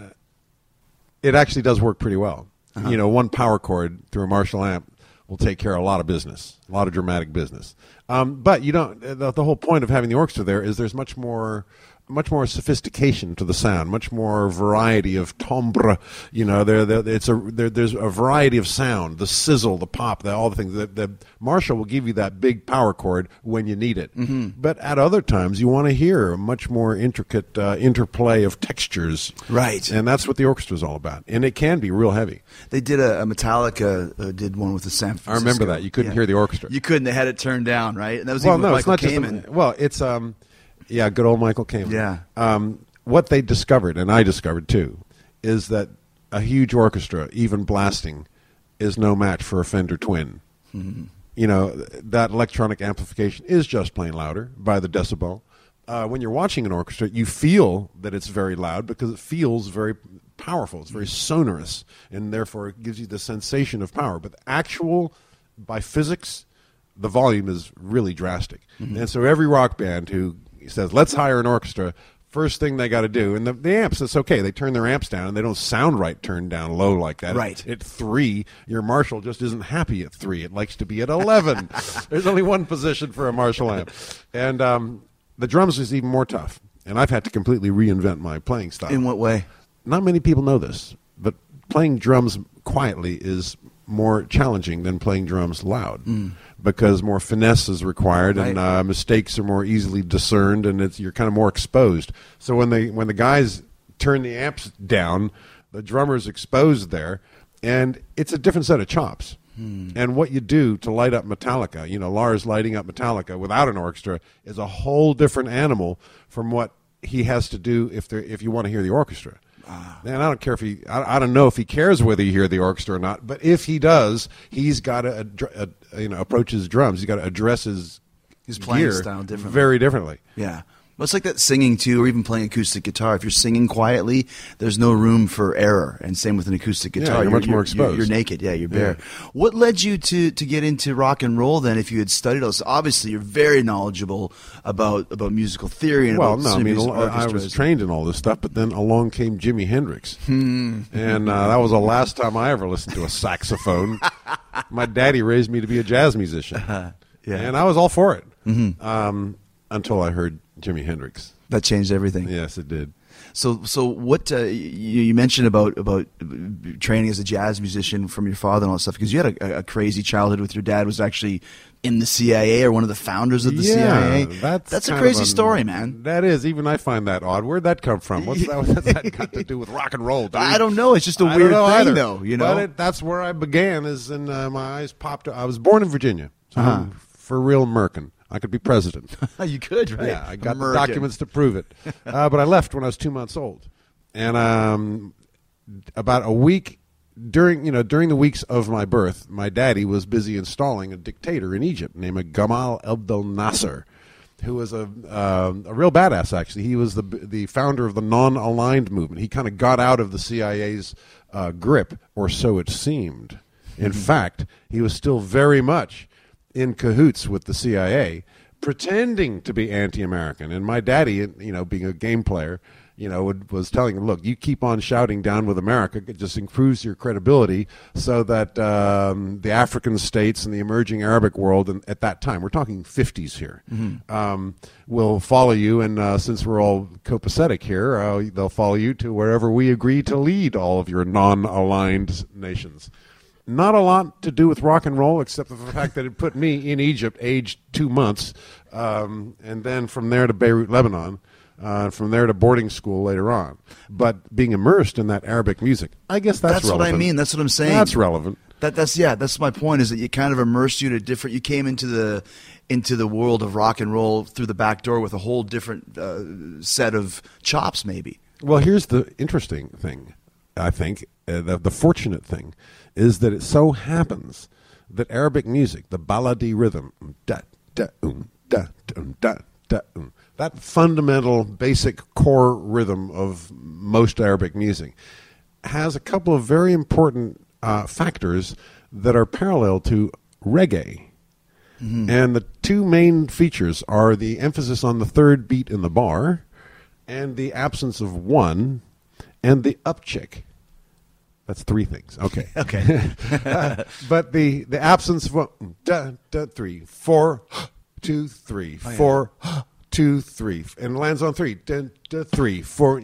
it actually does work pretty well. Uh-huh. You know, one power chord through a Marshall amp will take care of a lot of business, a lot of dramatic business. Um, but you don't. The, the whole point of having the orchestra there is there's much more, much more sophistication to the sound, much more variety of timbre. You know, there, there it's a there, there's a variety of sound, the sizzle, the pop, the, all the things. The, the Marshall will give you that big power chord when you need it, mm-hmm. but at other times you want to hear a much more intricate uh, interplay of textures. Right, and that's what the orchestra is all about, and it can be real heavy. They did a, a Metallica uh, did one with the San Francisco. I remember that. You couldn't yeah. hear the orchestra. You couldn't. They had it turned down, right? And that was well, even no, with Michael it's not Kamen. just. A, well, it's um, yeah, good old Michael Kamen. Yeah. Um, what they discovered, and I discovered too, is that a huge orchestra, even blasting, is no match for a Fender Twin. Mm-hmm. You know, that electronic amplification is just plain louder by the decibel. Uh, when you're watching an orchestra, you feel that it's very loud because it feels very powerful. It's very sonorous, and therefore it gives you the sensation of power. But the actual, by physics, the volume is really drastic. Mm-hmm. And so every rock band who says, let's hire an orchestra, first thing they got to do, and the, the amps, it's okay. They turn their amps down, and they don't sound right turned down low like that. Right. At, at three, your Marshall just isn't happy at three. It likes to be at eleven. There's only one position for a Marshall amp. And um, the drums is even more tough. And I've had to completely reinvent my playing style. In what way? Not many people know this, but playing drums quietly is more challenging than playing drums loud. Mm. Because more finesse is required, right. and uh, mistakes are more easily discerned, and it's, you're kind of more exposed. So when they when the guys turn the amps down, the drummer's exposed there, and it's a different set of chops. Hmm. And what you do to light up Metallica, you know, Lars lighting up Metallica without an orchestra is a whole different animal from what he has to do if there if you want to hear the orchestra. And I don't care if he, I, I don't know if he cares whether you hear the orchestra or not, but if he does, he's got to, uh, uh, you know, approach his drums. He's got to address his, his playing gear style differently. very differently. Yeah. Well, it's like that singing, too, or even playing acoustic guitar. If you're singing quietly, there's no room for error. And same with an acoustic guitar. Yeah, you're, you're much more exposed. You're, you're naked. Yeah, you're bare. Yeah. What led you to, to get into rock and roll, then, if you had studied all this? Obviously, you're very knowledgeable about, about musical theory and well, about no, I mean, I orchestras. was trained in all this stuff, but then along came Jimi Hendrix. Hmm. And uh, that was the last time I ever listened to a saxophone. My daddy raised me to be a jazz musician. Uh, yeah. And I was all for it mm-hmm. um, until I heard Jimi Hendrix. That changed everything. Yes, it did. So, so what uh, you, you mentioned about about training as a jazz musician from your father and all that stuff, because you had a, a crazy childhood with your dad. Was actually in the C I A or one of the founders of the yeah, C I A. That's that's a kind crazy of a, story, man. That is. Even I find that odd. Where'd that come from? What's that, what's that got to do with rock and roll? Dude? I don't know. It's just a I weird don't know thing, either. though. You know, but it, that's where I began. Is in uh, my eyes popped. I was born in Virginia, so Uh-huh. I'm for real Merkin. I could be president. You could, right? Yeah, I got American. the documents to prove it. Uh, but I left when I was two months old, and um, about a week during you know during the weeks of my birth, my daddy was busy installing a dictator in Egypt named Gamal Abdel Nasser, who was a uh, a real badass. Actually, he was the the founder of the non-aligned movement. He kind of got out of the C I A's uh, grip, or so it seemed. In fact, he was still very much in cahoots with the C I A, pretending to be anti-American. And my daddy, you know, being a game player, you know, would, was telling him, look, you keep on shouting down with America, it just improves your credibility so that um, the African states and the emerging Arabic world, and at that time, we're talking fifties here, mm-hmm. um, will follow you. And uh, since we're all copacetic here, uh, they'll follow you to wherever we agree to lead all of your non-aligned nations. Not a lot to do with rock and roll, except for the fact that it put me in Egypt, aged two months, um, and then from there to Beirut, Lebanon, uh, from there to boarding school later on. But being immersed in that Arabic music, I guess that's, that's relevant. what I mean. That's what I'm saying. That's relevant. That that's yeah. That's my point. Is that you kind of immersed you to different. You came into the into the world of rock and roll through the back door with a whole different uh, set of chops, maybe. Well, here's the interesting thing. I think uh, the, the fortunate thing is that it so happens that Arabic music, the baladi rhythm, da, da, um, da, um, da, da, um, that fundamental basic core rhythm of most Arabic music, has a couple of very important uh, factors that are parallel to reggae. Mm-hmm. And the two main features are the emphasis on the third beat in the bar and the absence of one and the upchick. That's three things. Okay. Okay. uh, but the, the absence of one, da, da, three, four, two, three, oh, yeah. four, two, three, and lands on three, da, da, three, four,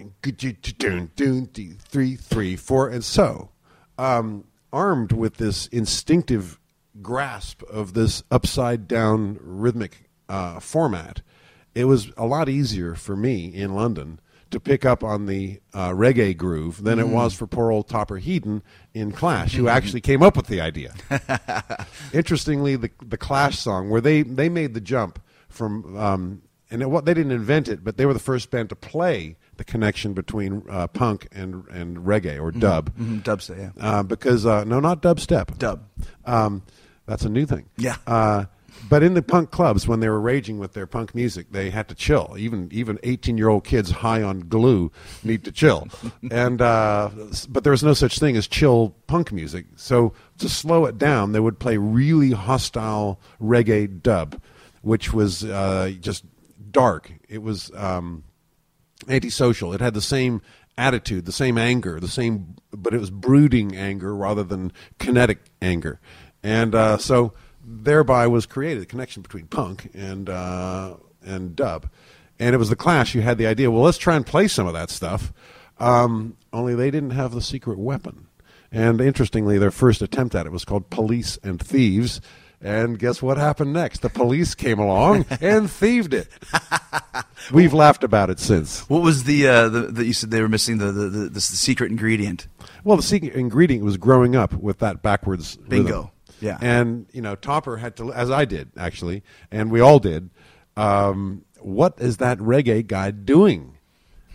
three, three, four, and so, um, armed with this instinctive grasp of this upside down rhythmic uh, format, it was a lot easier for me in London to pick up on the uh, reggae groove than it was for poor old Topper Heaton in Clash, who actually came up with the idea. Interestingly, the the Clash song, where they, they made the jump from, um, and it, they didn't invent it, but they were the first band to play the connection between uh, punk and, and reggae, or dub. Mm-hmm. Dubstep, yeah. Uh, because, uh, no, not dubstep. Dub. Um, that's a new thing. Yeah. Uh, But in the punk clubs, when they were raging with their punk music, they had to chill. Even even eighteen-year-old kids high on glue need to chill. and uh, But there was no such thing as chill punk music. So to slow it down, they would play really hostile reggae dub, which was uh, just dark. It was um, antisocial. It had the same attitude, the same anger, the same, but it was brooding anger rather than kinetic anger. And uh, so... thereby was created a connection between punk and uh, and dub. And it was the Clash who had the idea, well, let's try and play some of that stuff. Um, only they didn't have the secret weapon. And interestingly, their first attempt at it was called Police and Thieves. And guess what happened next? The police came along and thieved it. We've laughed about it since. What was the, uh, the, the you said they were missing the, the, the, the secret ingredient? Well, the secret ingredient was growing up with that backwards Bingo. rhythm. Yeah. And, you know, Topper had to, as I did, actually, and we all did, um, what is that reggae guy doing?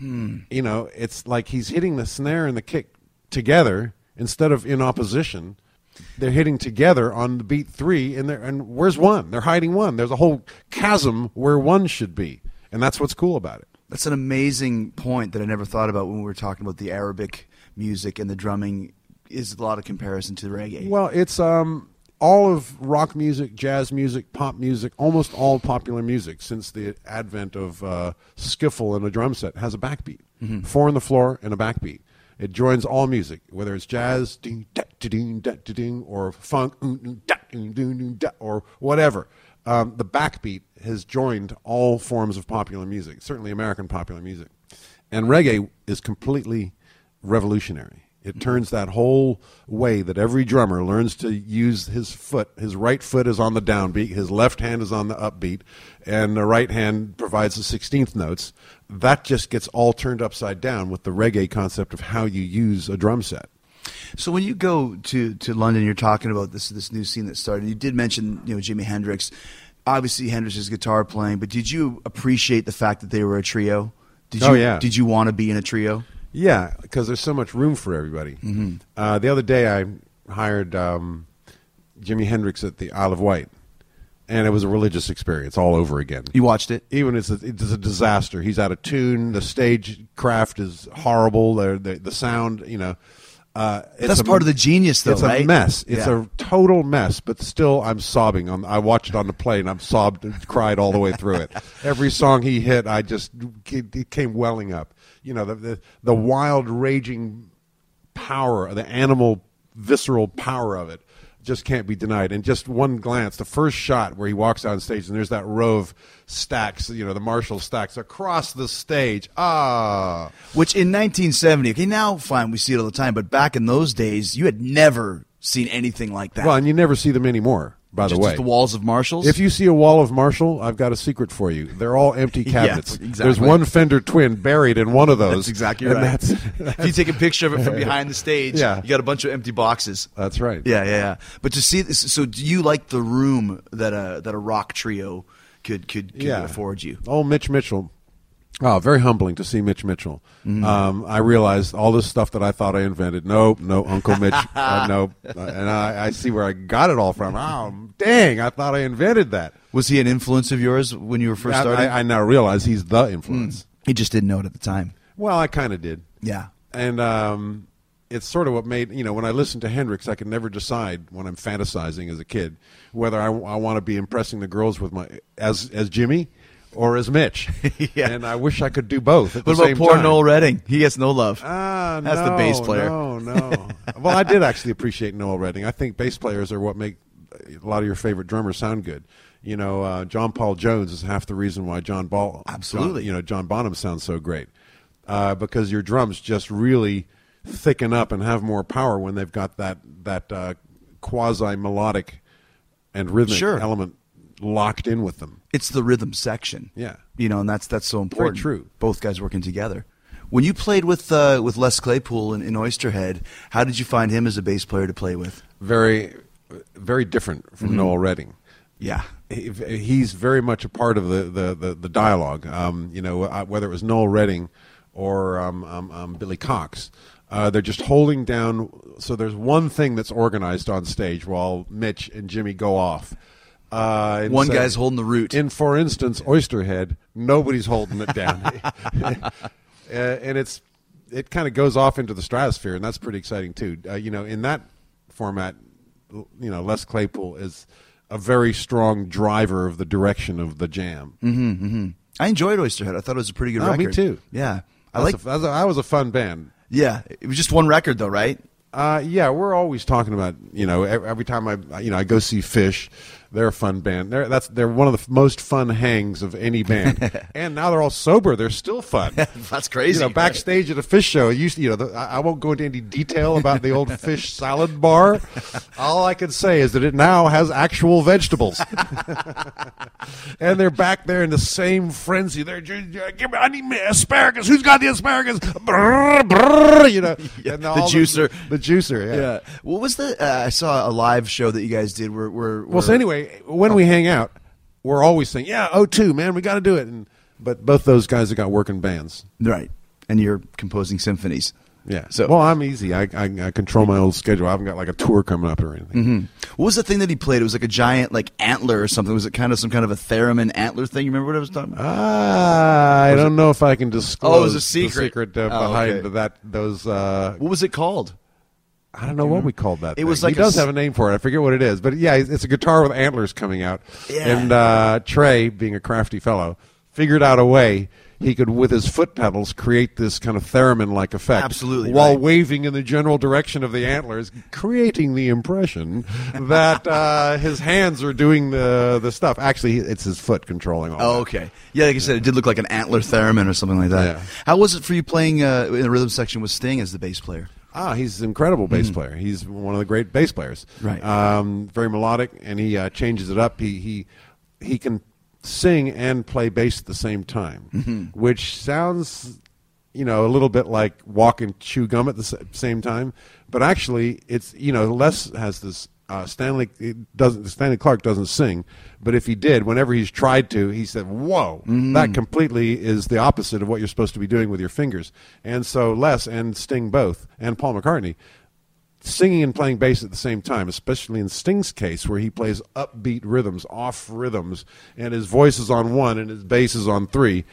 Hmm. You know, it's like he's hitting the snare and the kick together instead of in opposition. They're hitting together on the beat three, and they're, and where's one? They're hiding one. There's a whole chasm where one should be, and that's what's cool about it. That's an amazing point that I never thought about when we were talking about the Arabic music and the drumming. Is a lot of comparison to the reggae. Well, it's um, all of rock music, jazz music, pop music, almost all popular music since the advent of uh, skiffle and a drum set has a backbeat. Mm-hmm. Four on the floor and a backbeat. It joins all music, whether it's jazz, ding, da, da, ding, da, da, ding, or funk, mm, mm, da, ding, ding, ding, da, or whatever. Um, the backbeat has joined all forms of popular music, certainly American popular music. And reggae is completely revolutionary. It turns that whole way that every drummer learns to use his foot. His right foot is on the downbeat, his left hand is on the upbeat, and the right hand provides the sixteenth notes. That just gets all turned upside down with the reggae concept of how you use a drum set. So when you go to, to London, you're talking about this this new scene that started. You did mention, you know, Jimi Hendrix. Obviously, Hendrix's guitar playing, but did you appreciate the fact that they were a trio? Did you, oh, yeah. Did you want to be in a trio? Yeah, because there's so much room for everybody. Mm-hmm. Uh, the other day, I hired um, Jimi Hendrix at the Isle of Wight, and it was a religious experience all over again. You watched it? Even it's a, it's a disaster. He's out of tune. The stage craft is horrible. The the, the sound, you know. Uh, it's That's a, part of the genius, though, it's right? a mess. It's Yeah. a total mess, but still, I'm sobbing. On, I watched it on the plane. I'm sobbed, and cried all the way through it. Every song he hit, I just it came welling up. You know, the, the the wild, raging power, the animal, visceral power of it, just can't be denied. And just one glance, the first shot where he walks on stage, and there's that row of stacks, you know, the Marshall stacks across the stage. Ah, Which in nineteen seventy, okay, now fine, we see it all the time, but back in those days, you had never seen anything like that. well, and you never see them anymore. By Just the way, the walls of Marshalls. if you see a wall of Marshall, I've got a secret for you. They're all empty cabinets. Yeah, exactly. There's one Fender Twin buried in one of those. That's exactly and right. That's, if you take a picture of it from behind the stage, Yeah. you got a bunch of empty boxes. That's right. Yeah, yeah, yeah. But to see this, so do you like the room that a that a rock trio could could, could Yeah. afford you? Oh, Mitch Mitchell. Oh, very humbling to see Mitch Mitchell. Mhm. Um, I realized all this stuff that I thought I invented. Nope, no, Uncle Mitch. uh, nope. Uh, and I, I see where I got it all from. Oh, dang, I thought I invented that. Was he an influence of yours when you were first I, starting? I, I now realize he's the influence. Mm. He just didn't know it at the time. Well, I kind of did. Yeah. And um, it's sort of what made, you know, when I listened to Hendrix, I could never decide when I'm fantasizing as a kid whether I, I want to be impressing the girls with my as as Jimmy or as Mitch. Yeah. And I wish I could do both at What the about same poor time. Noel Redding? He gets no love. Ah, That's no, the bass player. No, no. Well, I did actually appreciate Noel Redding. I think bass players are what make a lot of your favorite drummers sound good. You know, uh, John Paul Jones is half the reason why John Ball, Absolutely. John, you know, John Bonham sounds so great uh, because your drums just really thicken up and have more power when they've got that that uh, quasi melodic and rhythmic Sure. element locked in with them. It's the rhythm section. Yeah. You know, and that's that's so important. true. Both guys working together. When you played with uh, with Les Claypool in, in Oysterhead, how did you find him as a bass player to play with? Very, very different from Mhm. Noel Redding. Yeah. He, he's very much a part of the the the, the dialogue. Um, you know, uh, whether it was Noel Redding or um, um, um, Billy Cox, uh, they're just holding down. So there's one thing that's organized on stage while Mitch and Jimmy go off. Uh, and One say- guy's holding the root. In, for instance, Oysterhead, nobody's holding it down, uh, and it's it kind of goes off into the stratosphere, and that's pretty exciting too. Uh, you know, in that format, you know, Les Claypool is a very strong driver of the direction of the jam. Mm-hmm, mm-hmm. I enjoyed Oysterhead. I thought it was a pretty good Oh, record. me too. Yeah. I I like. like. Was a, I was a fun band. Yeah. It was just one record, though, right? Uh, yeah, we're always talking about, you know, every, every time I, you know, I go see Fish, they're a fun band. They're that's they're one of the f- most fun hangs of any band. And now they're all sober. They're still fun. That's crazy. You know, backstage at a Fish show, it used to, you know, the, I I won't go into any detail about the old Fish salad bar. All I can say is that it now has actual vegetables. And they're back there in the same frenzy. They're just, give me, I need me asparagus. Who's got the asparagus? Brrr, brrr, you know, Yeah, and the all juicer. The, the juicer, yeah. Yeah. What was the? Uh, I saw a live show that you guys did. Where, where, Well, so anyway, when we hang out, we're always saying, "Yeah, oh two, man, we got to do it." And but both those guys have got working bands, right? and you're composing symphonies. Yeah. So, well, I'm easy. I, I I control my own schedule. I haven't got like a tour coming up or anything. Mm-hmm. What was the thing that he played? It was like a giant like antler or something. Was it kind of some kind of a theremin antler thing? You remember what I was talking about? Ah, I don't it? know if I can disclose. Oh, it was a secret. The secret uh, oh, behind okay. that. Those. Uh, what was it called? I don't know what we called that. It thing. was like he does a, have a name for it. I forget what it is, but yeah, it's a guitar with antlers coming out. Yeah. And uh, Trey, being a crafty fellow, figured out a way he could, with his foot pedals, create this kind of theremin-like effect. Absolutely, while right. waving in the general direction of the antlers, creating the impression that uh, his hands are doing the the stuff. Actually, it's his foot controlling all. Oh, that. okay. Yeah, like I said, it did look like an antler theremin or something like that. Yeah. How was it for you playing uh, in the rhythm section with Sting as the bass player? Ah, he's an incredible bass Mm. player. He's one of the great bass players. Right. Um, very melodic, and he uh, changes it up. He he he can sing and play bass at the same time, mm-hmm. which sounds, you know, a little bit like walk and chew gum at the s- same time. But actually, it's, you know, Les has this. Uh, Stanley it doesn't. Stanley Clarke doesn't sing, but if he did, whenever he's tried to, he said, "Whoa, Mm. that completely is the opposite of what you're supposed to be doing with your fingers." And so Les and Sting both, and Paul McCartney, singing and playing bass at the same time, especially in Sting's case, where he plays upbeat rhythms, off rhythms, and his voice is on one and his bass is on three.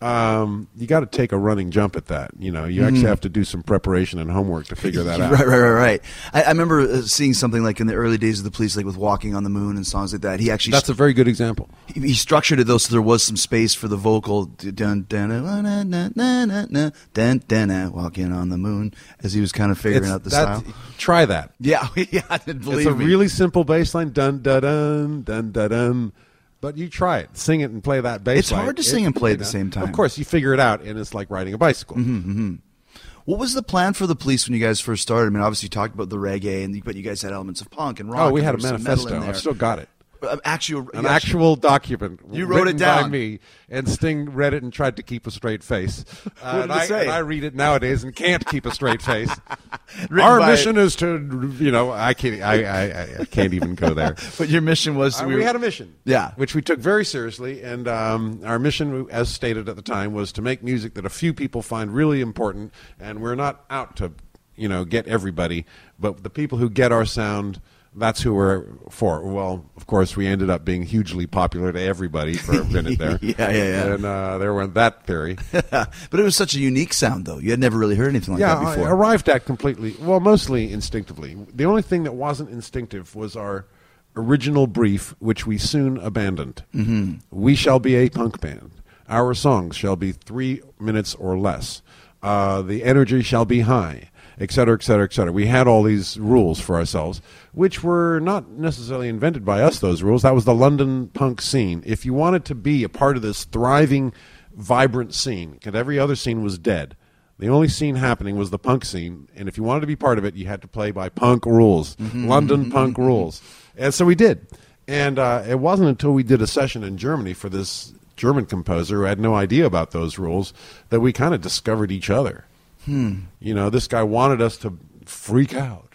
Um, you got to take a running jump at that. You know, you actually Mm. have to do some preparation and homework to figure that out. Right, right, right, right. I, I remember uh, seeing something like in the early days of the Police, like with Walking on the Moon and songs like that. He actually That's a very good example. He, he structured it though, so there was some space for the vocal. Dun, dun, dun, dun, dun, dun, dun, dun, dun, Walking on the Moon, as he was kind of figuring It's- out the that- style. Try that. Yeah, yeah, believe It's a me. really simple bass line. Dun dun dun dun dun dun. But you try it, sing it, and play that bass It's line. hard to sing and play at the same time. Of course, you figure it out, and it's like riding a bicycle. Mm-hmm, mm-hmm. What was the plan for the Police when you guys first started? I mean, obviously you talked about the reggae, and but you guys had elements of punk and rock. Oh, we and had a there was some metal in manifesto. there. I've still got it. Uh, actual, An you actual document. You wrote it written by down. me, and Sting read it and tried to keep a straight face. Uh, did and it I, say? and I read it nowadays and can't keep a straight face. Written Our by- mission is to, you know, I can't, I, I, I can't even go there. But your mission was Uh, we we were- had a mission, Yeah. which we took very seriously, and um, our mission, as stated at the time, was to make music that a few people find really important, and we're not out to, you know, get everybody, but the people who get our sound, that's who we're for. Well, of course, we ended up being hugely popular to everybody for a minute there. Yeah, yeah, yeah. And uh, there went that theory. But it was such a unique sound, though. You had never really heard anything like yeah, that before. I arrived at completely, well, mostly instinctively. The only thing that wasn't instinctive was our original brief, which we soon abandoned. Mm-hmm. We shall be a punk band. Our songs shall be three minutes or less. Uh, the energy shall be high, et cetera, et cetera, et cetera. We had all these rules for ourselves, which were not necessarily invented by us, those rules. That was the London punk scene. If you wanted to be a part of this thriving, vibrant scene, because every other scene was dead, the only scene happening was the punk scene, and if you wanted to be part of it, you had to play by punk rules, Mm-hmm. London punk rules. And so we did. And uh, it wasn't until we did a session in Germany for this German composer who had no idea about those rules that we kind of discovered each other. Hmm. You know, this guy wanted us to freak out.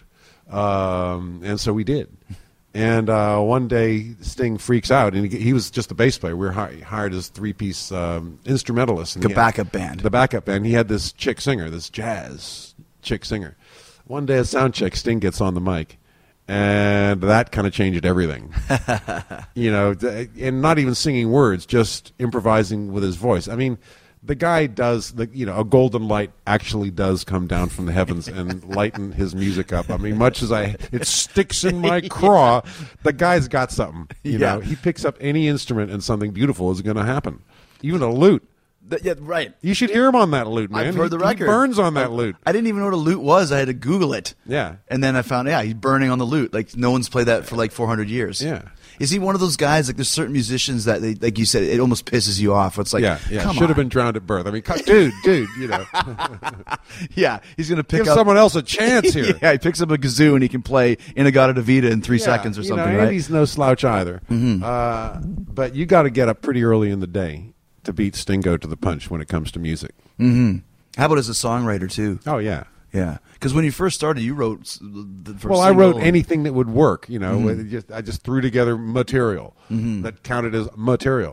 Um, and so we did. And uh, one day, Sting freaks out, and he, he was just a bass player. We were hi- hired as three-piece um, instrumentalist. And The he had- backup band. The backup band. He had this chick singer, this jazz chick singer. One day at sound check, Sting gets on the mic, and that kind of changed everything. You know, th- and not even singing words, just improvising with his voice. I mean, the guy does, the, you know, a golden light actually does come down from the heavens and lighten his music up. I mean, much as I, it sticks in my craw, the guy's got something. You Yeah. know, he picks up any instrument and something beautiful is going to happen. Even a lute. Th- yeah, right. You should hear him on that lute, man. I've heard the He- record. He burns on that lute. I didn't even know what a lute was. I had to Google it. Yeah. And then I found, yeah, he's burning on the lute. Like, no one's played that for like four hundred years. Yeah. Is he one of those guys, like, there's certain musicians that, they, like you said, it almost pisses you off. It's like, yeah, yeah. come Should have on. been drowned at birth. I mean, cut- dude, dude, you know. Yeah, he's going to pick Give up. someone else a chance here. Yeah, he picks up a kazoo and he can play Inagata Vita in three Yeah, seconds or you something, know, right? Andy's no slouch either. Mhm. Uh, but you got to get up pretty early in the day to beat Stingo to the punch when it comes to music. Mm-hmm. How about as a songwriter, too? Oh, yeah. Yeah. Because when you first started, you wrote s- the first Well, I wrote single. anything that would work. You know, Mhm. It just, I just threw together material Mhm. that counted as material.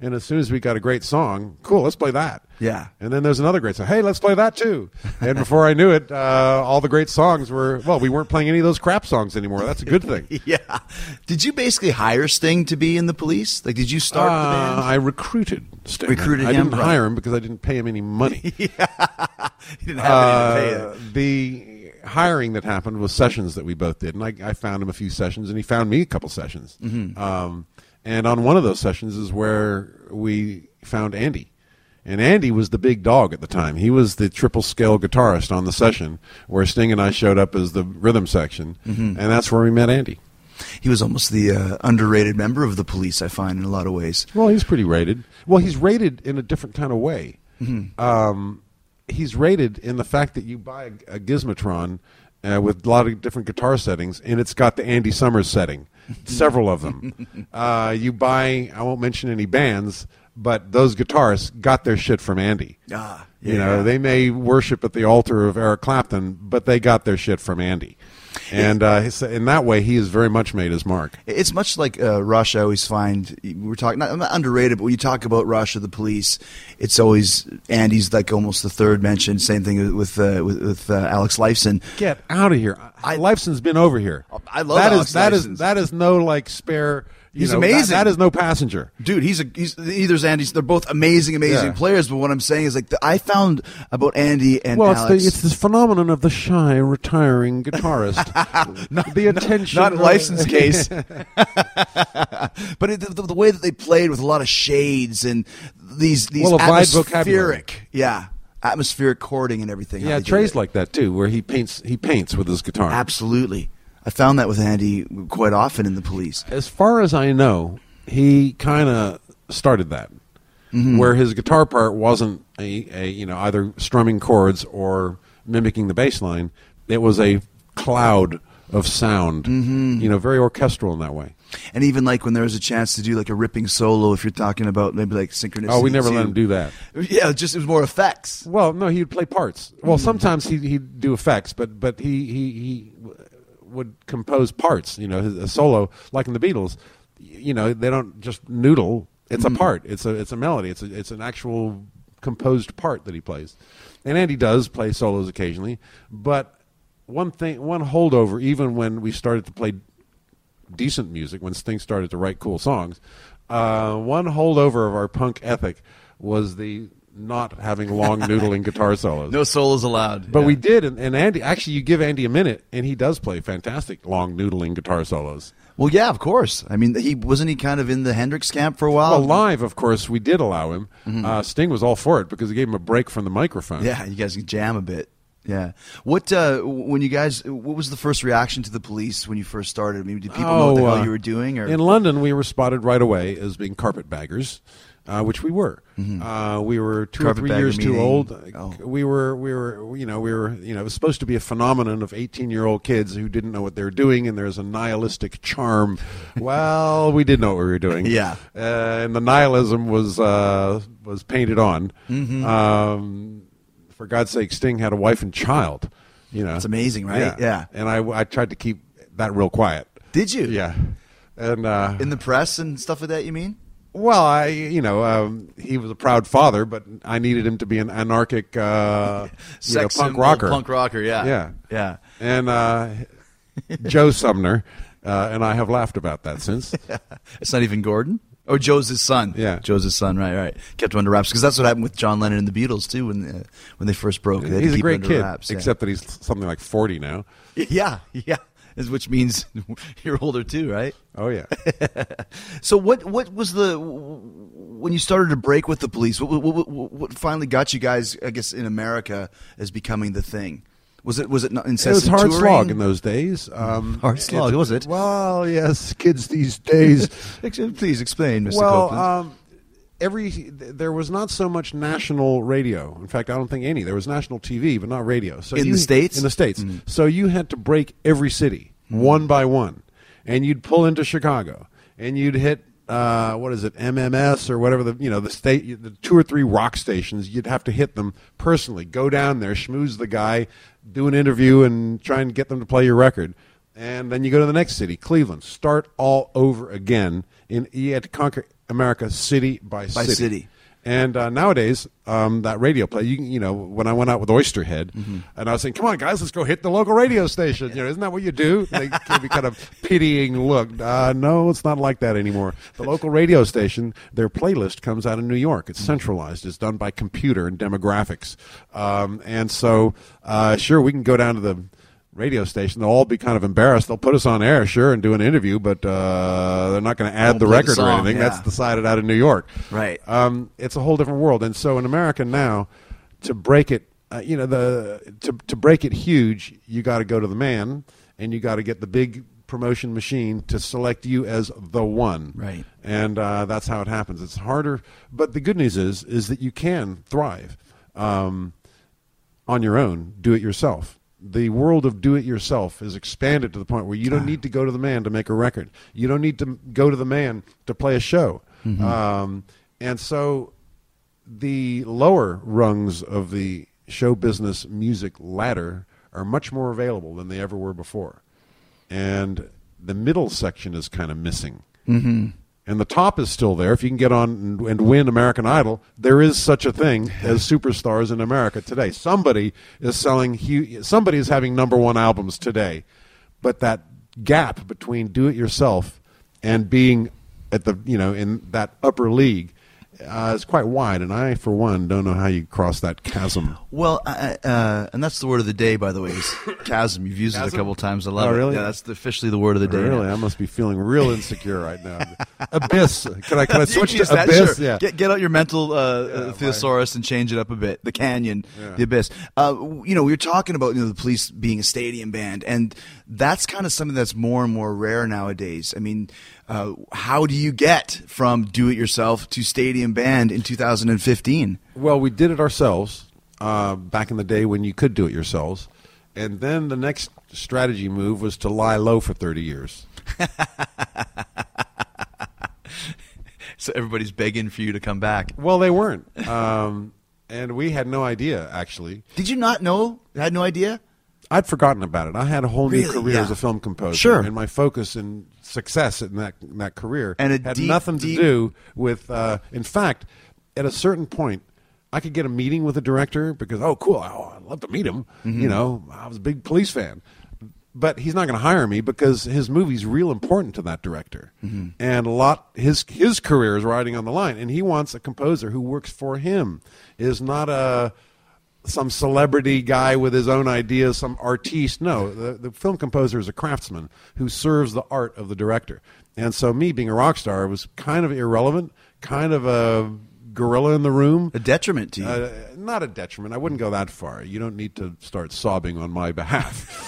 And as soon as we got a great song, cool, let's play that. Yeah. And then there's another great song. Hey, let's play that too. And before I knew it, uh, all the great songs were, well, we weren't playing any of those crap songs anymore. That's a good thing. Yeah. Did you basically hire Sting to be in the Police? Like, did you start uh, the band? I recruited Sting. Recruited I him? didn't Right. hire him because I didn't pay him any money. Yeah. He didn't have any to pay Uh, it. the hiring that happened was sessions that we both did, and I, I found him a few sessions, and he found me a couple sessions. Mhm. Um, and on one of those sessions is where we found Andy. And Andy was the big dog at the time. He was the triple scale guitarist on the session, where Sting and I showed up as the rhythm section, Mhm. and that's where we met Andy. He was almost the uh, underrated member of the Police, I find, in a lot of ways. Well, he's pretty rated. Well, he's rated in a different kind of way. Mhm. Um, he's rated in the fact that you buy a, a Gizmotron uh, with a lot of different guitar settings, and it's got the Andy Summers setting, several of them. uh, you buy, I won't mention any bands, but those guitarists got their shit from Andy. Ah, You yeah. know, they may worship at the altar of Eric Clapton, but they got their shit from Andy. And uh, his- in that way, he has very much made his mark. It's much like uh, Rush. I always find we're talking not, not underrated, but when you talk about Rush or the Police, it's always Andy's like almost the third mention. Same thing with uh, with, with uh, Alex Lifeson. Get out of here! I, Lifeson's been over here. I love that. Alex Is, that Lifeson's. is that is no like spare. You He's know, that- amazing. that is no passenger. Dude, he's a he's either's Andy's. They're both amazing, amazing Yeah. players. But what I'm saying is like the, I found about Andy and well, it's Alex. the, it's this phenomenon of the shy, retiring guitarist. the attention, not in of- Lifeson's case, but it, the, the way that they played with a lot of shades and these these Well, a wide atmospheric, vocabulary. yeah, atmospheric chording and everything. how Yeah, they did Trey's it. like that too, where he paints he paints with his guitar. Absolutely, I found that with Andy quite often in the Police. As far as I know, he kind of started that, Mhm. where his guitar part wasn't a, a you know either strumming chords or mimicking the bass line. It was a cloud of sound, Mhm. you know, very orchestral in that way. And even like when there was a chance to do like a ripping solo, if you're talking about maybe like synchronicity. Oh, we never let too. him do that. Yeah, it just it was more effects. Well, no, he would play parts. Well, sometimes he he'd do effects, but but he he he would compose parts. You know, his, a solo like in the Beatles. You know, they don't just noodle. It's Mhm. a part. It's a it's a melody. It's a, it's an actual composed part that he plays. And Andy does play solos occasionally, but one thing, one holdover, even when we started to play decent music, when Sting started to write cool songs, uh, one holdover of our punk ethic was the not having long noodling guitar solos. No solos allowed. But yeah. we did, and, and Andy, actually, you give Andy a minute, and he does play fantastic long noodling guitar solos. Well, yeah, of course. I mean, he wasn't he kind of in the Hendrix camp for a while. Well, live, of course, we did allow him. Mhm. Uh, Sting was all for it because it gave him a break from the microphone. Yeah, you guys can jam a bit. Yeah. What uh, when you guys? What was the first reaction to the Police when you first started? I mean, did people know what the Oh, hell uh, you were doing? Or In London, we were spotted right away as being carpetbaggers, uh, which we were. Mhm. Uh, we were two or three Carpetbagger years too meaning- old. Oh. We were, we were, you know, we were, you know, it was supposed to be a phenomenon of eighteen-year-old kids who didn't know what they were doing, and there's a nihilistic charm. Well, we did know what we were doing. Yeah. uh, and the nihilism was uh, was painted on. Mhm. Um, for God's sake, Sting had a wife and child. You know, It's amazing, right? Yeah. And I, I tried to keep that real quiet. Did you? Yeah. And uh, in the press and stuff like that. You mean? well, I you know um, he was a proud father, but I needed him to be an anarchic uh, you know, Sex punk symbol, rocker. punk rocker, yeah. yeah, Yeah. And uh, Joe Sumner uh, and I have laughed about that since. It's not even Gordon. Oh, Joe's his son. Yeah. Joe's his son. Right, right. Kept him under wraps because that's what happened with John Lennon and the Beatles too when uh, when they first broke. They had to He's a keep great it under kid, wraps, yeah. except that he's something like forty now. Yeah, yeah. Is- Which means you're older too, right? Oh yeah. So what what was the when you started to break with the Police? What, what, what, what finally got you guys, I guess, in America as becoming the thing? Was it was it not It was incessant hard touring? slog in those days. Um, Hard slog, it- was it? Well, yes, kids these days. Please explain, Mister Well, Copeland. um, every there was not so much national radio. In fact, I don't think any. There was national T V, but not radio. So In you- the States? in the States. Mm. So you had to break every city one by one, and you'd pull into Chicago, and you'd hit. Uh, what is it, M M S or whatever the you know the state, the two or three rock stations. You'd have to hit them personally. Go down there, schmooze the guy, do an interview, and try and get them to play your record. And then you go to the next city, Cleveland. Start all over again. In you had to conquer America city by, By city. city. And uh, nowadays, um, that radio play, you, you know, when I went out with Oysterhead, mm-hmm. and I was saying, come on, guys, let's go hit the local radio station. You know, isn't that what you do? They gave me kind of pitying look. Uh, no, it's not like that anymore. The local radio station, their playlist comes out of New York. It's centralized. It's done by computer and demographics. Um, and so, uh, sure, we can go down to the radio station. They'll all be kind of embarrassed. They'll put us on air, sure, and do an interview, but uh, they're not going to add Won't the play the record song, or anything. yeah. That's decided out of New York. Right. Um, it's a whole different world. And so in America now, to break it, uh, you know, the to to break it huge, you got to go to the man, and you got to get the big promotion machine to select you as the one. Right. And uh, that's how it happens. It's harder, but the good news is is that you can thrive um, on your own. Do it yourself. The world of do-it-yourself is expanded to the point where you don't need to go to the man to make a record. You don't need to go to the man to play a show. Mm-hmm. Um, and so the lower rungs of the show business music ladder are much more available than they ever were before. And the middle section is kind of missing. Mm-hmm. And the top is still there. If you can get on and, and win American Idol, there is such a thing as superstars in America today. Somebody is selling, hu- somebody is having number one albums today. But that gap between do-it-yourself and being at the, you know, in that upper league uh, is quite wide. And I, for one, don't know how you cross that chasm. Well, uh, uh, and that's the word of the day, by the way, is chasm. You've used Chasm? it a couple of times. I love Oh, it. really? Yeah, that's the, officially the word of the day. Really? now. I must be feeling real insecure right now. Abyss. Can I, can I You switch can use to that, Abyss? sure. Yeah. Get, get out your mental uh, Yeah, uh, thesaurus and change it up a bit. The canyon, Yeah. the abyss. Uh, you know, we were talking about you know the Police being a stadium band, and that's kind of something that's more and more rare nowadays. I mean, uh, how do you get from do-it-yourself to stadium band in two thousand fifteen? Well, we did it ourselves uh, back in the day when you could do it yourselves. And then the next strategy move was to lie low for thirty years. So everybody's begging for you to come back. Well, they weren't. Um, and we had no idea, actually. Did you not know? Had no idea? I'd forgotten about it. I had a whole new Really? career Yeah. as a film composer. Sure. And my focus and success in that, in that career And a had deep, nothing to deep- do with, uh, in fact, at a certain point, I could get a meeting with a director because, oh, cool, oh, I'd love to meet him. Mm-hmm. You know, I was a big Police fan. But he's not going to hire me because his movie's real important to that director. Mm-hmm. And a lot his his career is riding on the line. And he wants a composer who works for him, is not a some celebrity guy with his own ideas, some artiste. No, the, the film composer is a craftsman who serves the art of the director. And so me being a rock star was kind of irrelevant, kind of a gorilla in the room. A detriment to you. Uh, not a detriment. I wouldn't go that far. You don't need to start sobbing on my behalf.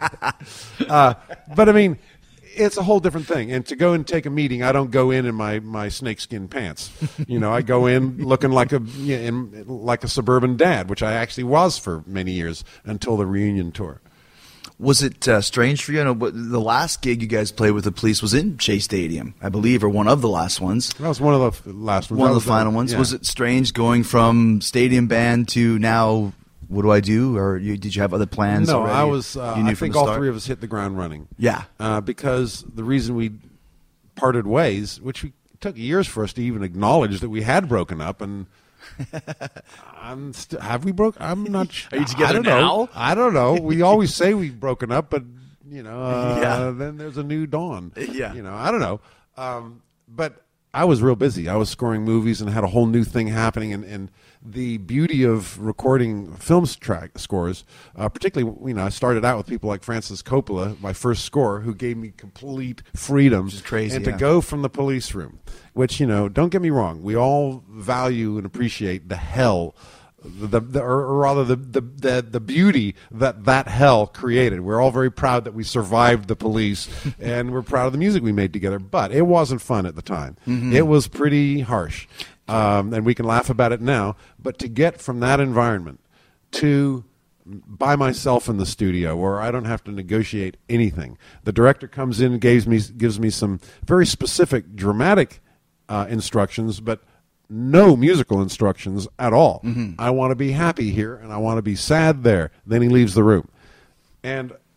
uh, but I mean, it's a whole different thing. And to go and take a meeting, I don't go in in my, my snakeskin pants. You know, I go in looking like a you know, in, like a suburban dad, which I actually was for many years until the reunion tour. Was it uh, strange for you? I know, but the last gig you guys played with the Police was in Shea Stadium, I believe, or one of the last ones. That was one of the last ones. One That of was the final ones. yeah. Was it strange going from stadium band to now? What do I do? Or you, did you have other plans? No, already? I was. Uh, You knew I from think the all start? three of us hit the ground running. Yeah. Uh, because the reason we parted ways, which we it took years for us to even acknowledge that we had broken up, and I'm st- have we broke? I'm not. Sh- Are you together I don't now? know. I don't know. We always say we've broken up, but you know, uh, Yeah. then there's a new dawn. Yeah. You know, I don't know. Um, but I was real busy. I was scoring movies and had a whole new thing happening, and, and the beauty of recording film track scores, uh, particularly, you know, I started out with people like Francis Coppola, my first score, who gave me complete freedom. Which is crazy, And yeah. to go from the police room, which, you know, don't get me wrong, we all value and appreciate the hell, the, the or, or rather the, the, the, the beauty that that hell created. We're all very proud that we survived the police, and we're proud of the music we made together, but it wasn't fun at the time. Mm-hmm. It was pretty harsh. Um, and we can laugh about it now, but to get from that environment to by myself in the studio where I don't have to negotiate anything. The director comes in and gives me, gives me some very specific dramatic uh, instructions, but no musical instructions at all. Mm-hmm. I want to be happy here, and I want to be sad there. Then he leaves the room. And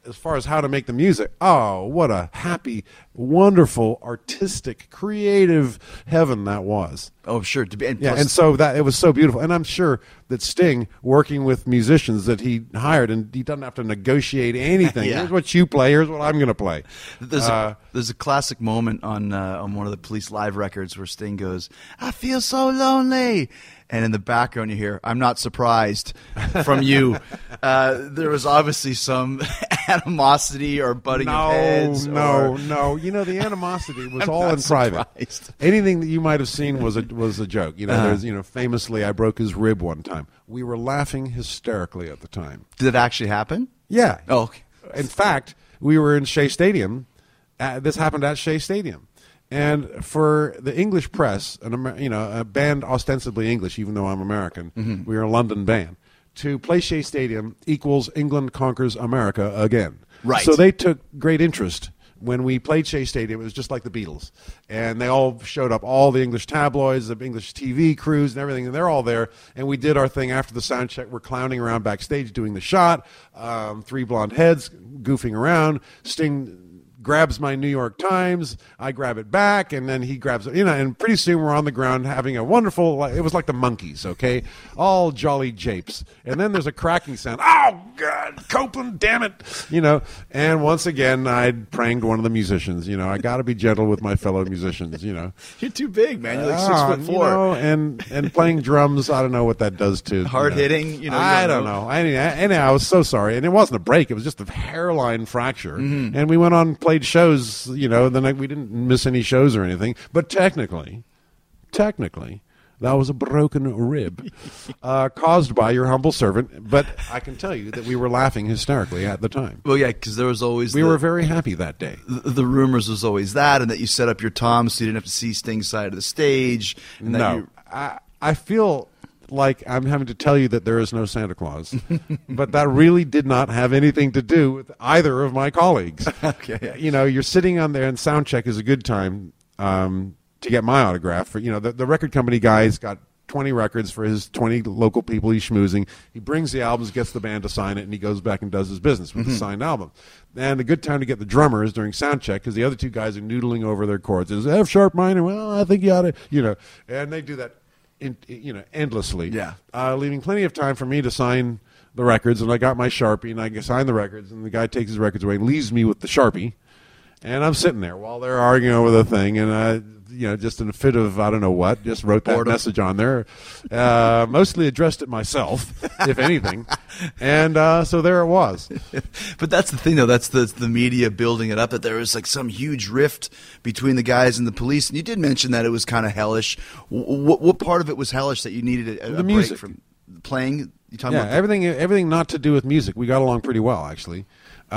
as far as how to make the music, oh, what a happy, wonderful, artistic, creative heaven that was. Oh, sure. To be, and yeah, plus- and so that it was so beautiful. And I'm sure that Sting, working with musicians that he hired, and he doesn't have to negotiate anything. Yeah. Here's what you play. Here's what I'm going to play. There's, Uh, a, there's a classic moment on uh, on one of the Police live records where Sting goes, "I feel so lonely," and in the background you hear, "I'm not surprised," from you. uh, there was obviously some animosity or butting no, of heads. No, or... no. You know, the animosity was I'm all not in private. surprised. Anything that you might have seen was a was a joke. You know, Uh-huh. there's you know, famously, I broke his rib one time. We were laughing hysterically at the time. Did it actually happen? Yeah. Oh, okay. In fact, we were in Shea Stadium. Uh, this happened at Shea Stadium. And for the English press, an Amer- you know, a band ostensibly English, even though I'm American, Mhm. we were a London band, to play Shea Stadium equals England conquers America again. Right. So they took great interest when we played Shea Stadium. It was just like the Beatles. And they all showed up, all the English tabloids, the English T V crews and everything, and they're all there. And we did our thing after the sound check. We're clowning around backstage doing the shot, um, three blonde heads goofing around. Sting grabs my New York Times, I grab it back, and then he grabs it, you know, and pretty soon we're on the ground having a wonderful, it was like the Monkees, okay? All jolly japes. And then there's a cracking sound. Oh, God, Copeland, damn it. You know, and once again, I'd pranged one of the musicians. You know, I got to be gentle with my fellow musicians, you know. You're too big, man. You're like Ah, six foot four. You know, and, and playing drums, I don't know what that does to Hard you know. hitting, you know. you I don't know. I, anyhow, I was so sorry. And it wasn't a break. It was just a hairline fracture. Mhm. And we went on and played shows, you know, the night we didn't miss any shows or anything. But technically, technically, that was a broken rib uh, caused by your humble servant. But I can tell you that we were laughing hysterically at the time. Well, yeah, because there was always We the, were very happy that day. The, the rumors was always that, and that you set up your toms so you didn't have to see Sting's side of the stage. And that No. you, I, I feel like I'm having to tell you that there is no Santa Claus. But that really did not have anything to do with either of my colleagues. Okay. You know, you're sitting on there, and sound check is a good time um, to get my autograph. For, you know, the, the record company guy's got twenty records for his twenty local people he's schmoozing. He brings the albums, gets the band to sign it, and he goes back and does his business with Mhm. the signed album. And a good time to get the drummers during sound check, because the other two guys are noodling over their chords. Is F sharp minor? Well, I think you ought to, you know, and they do that, in, you know, endlessly. Yeah. Uh, leaving plenty of time for me to sign the records, and I got my Sharpie, and I sign the records, and the guy takes his records away and leaves me with the Sharpie. And I'm sitting there while they're arguing over the thing, and I, you know, just in a fit of I don't know what, just wrote that Boredom. message on there, uh, mostly addressed it myself, if anything, and uh, so there it was. But that's the thing, though. That's the the media building it up, that there was like some huge rift between the guys and the police. And you did mention that it was kind of hellish. What, what part of it was hellish that you needed a, a The break music. from playing? You talking Yeah, about the, everything, everything not to do with music. We got along pretty well, actually.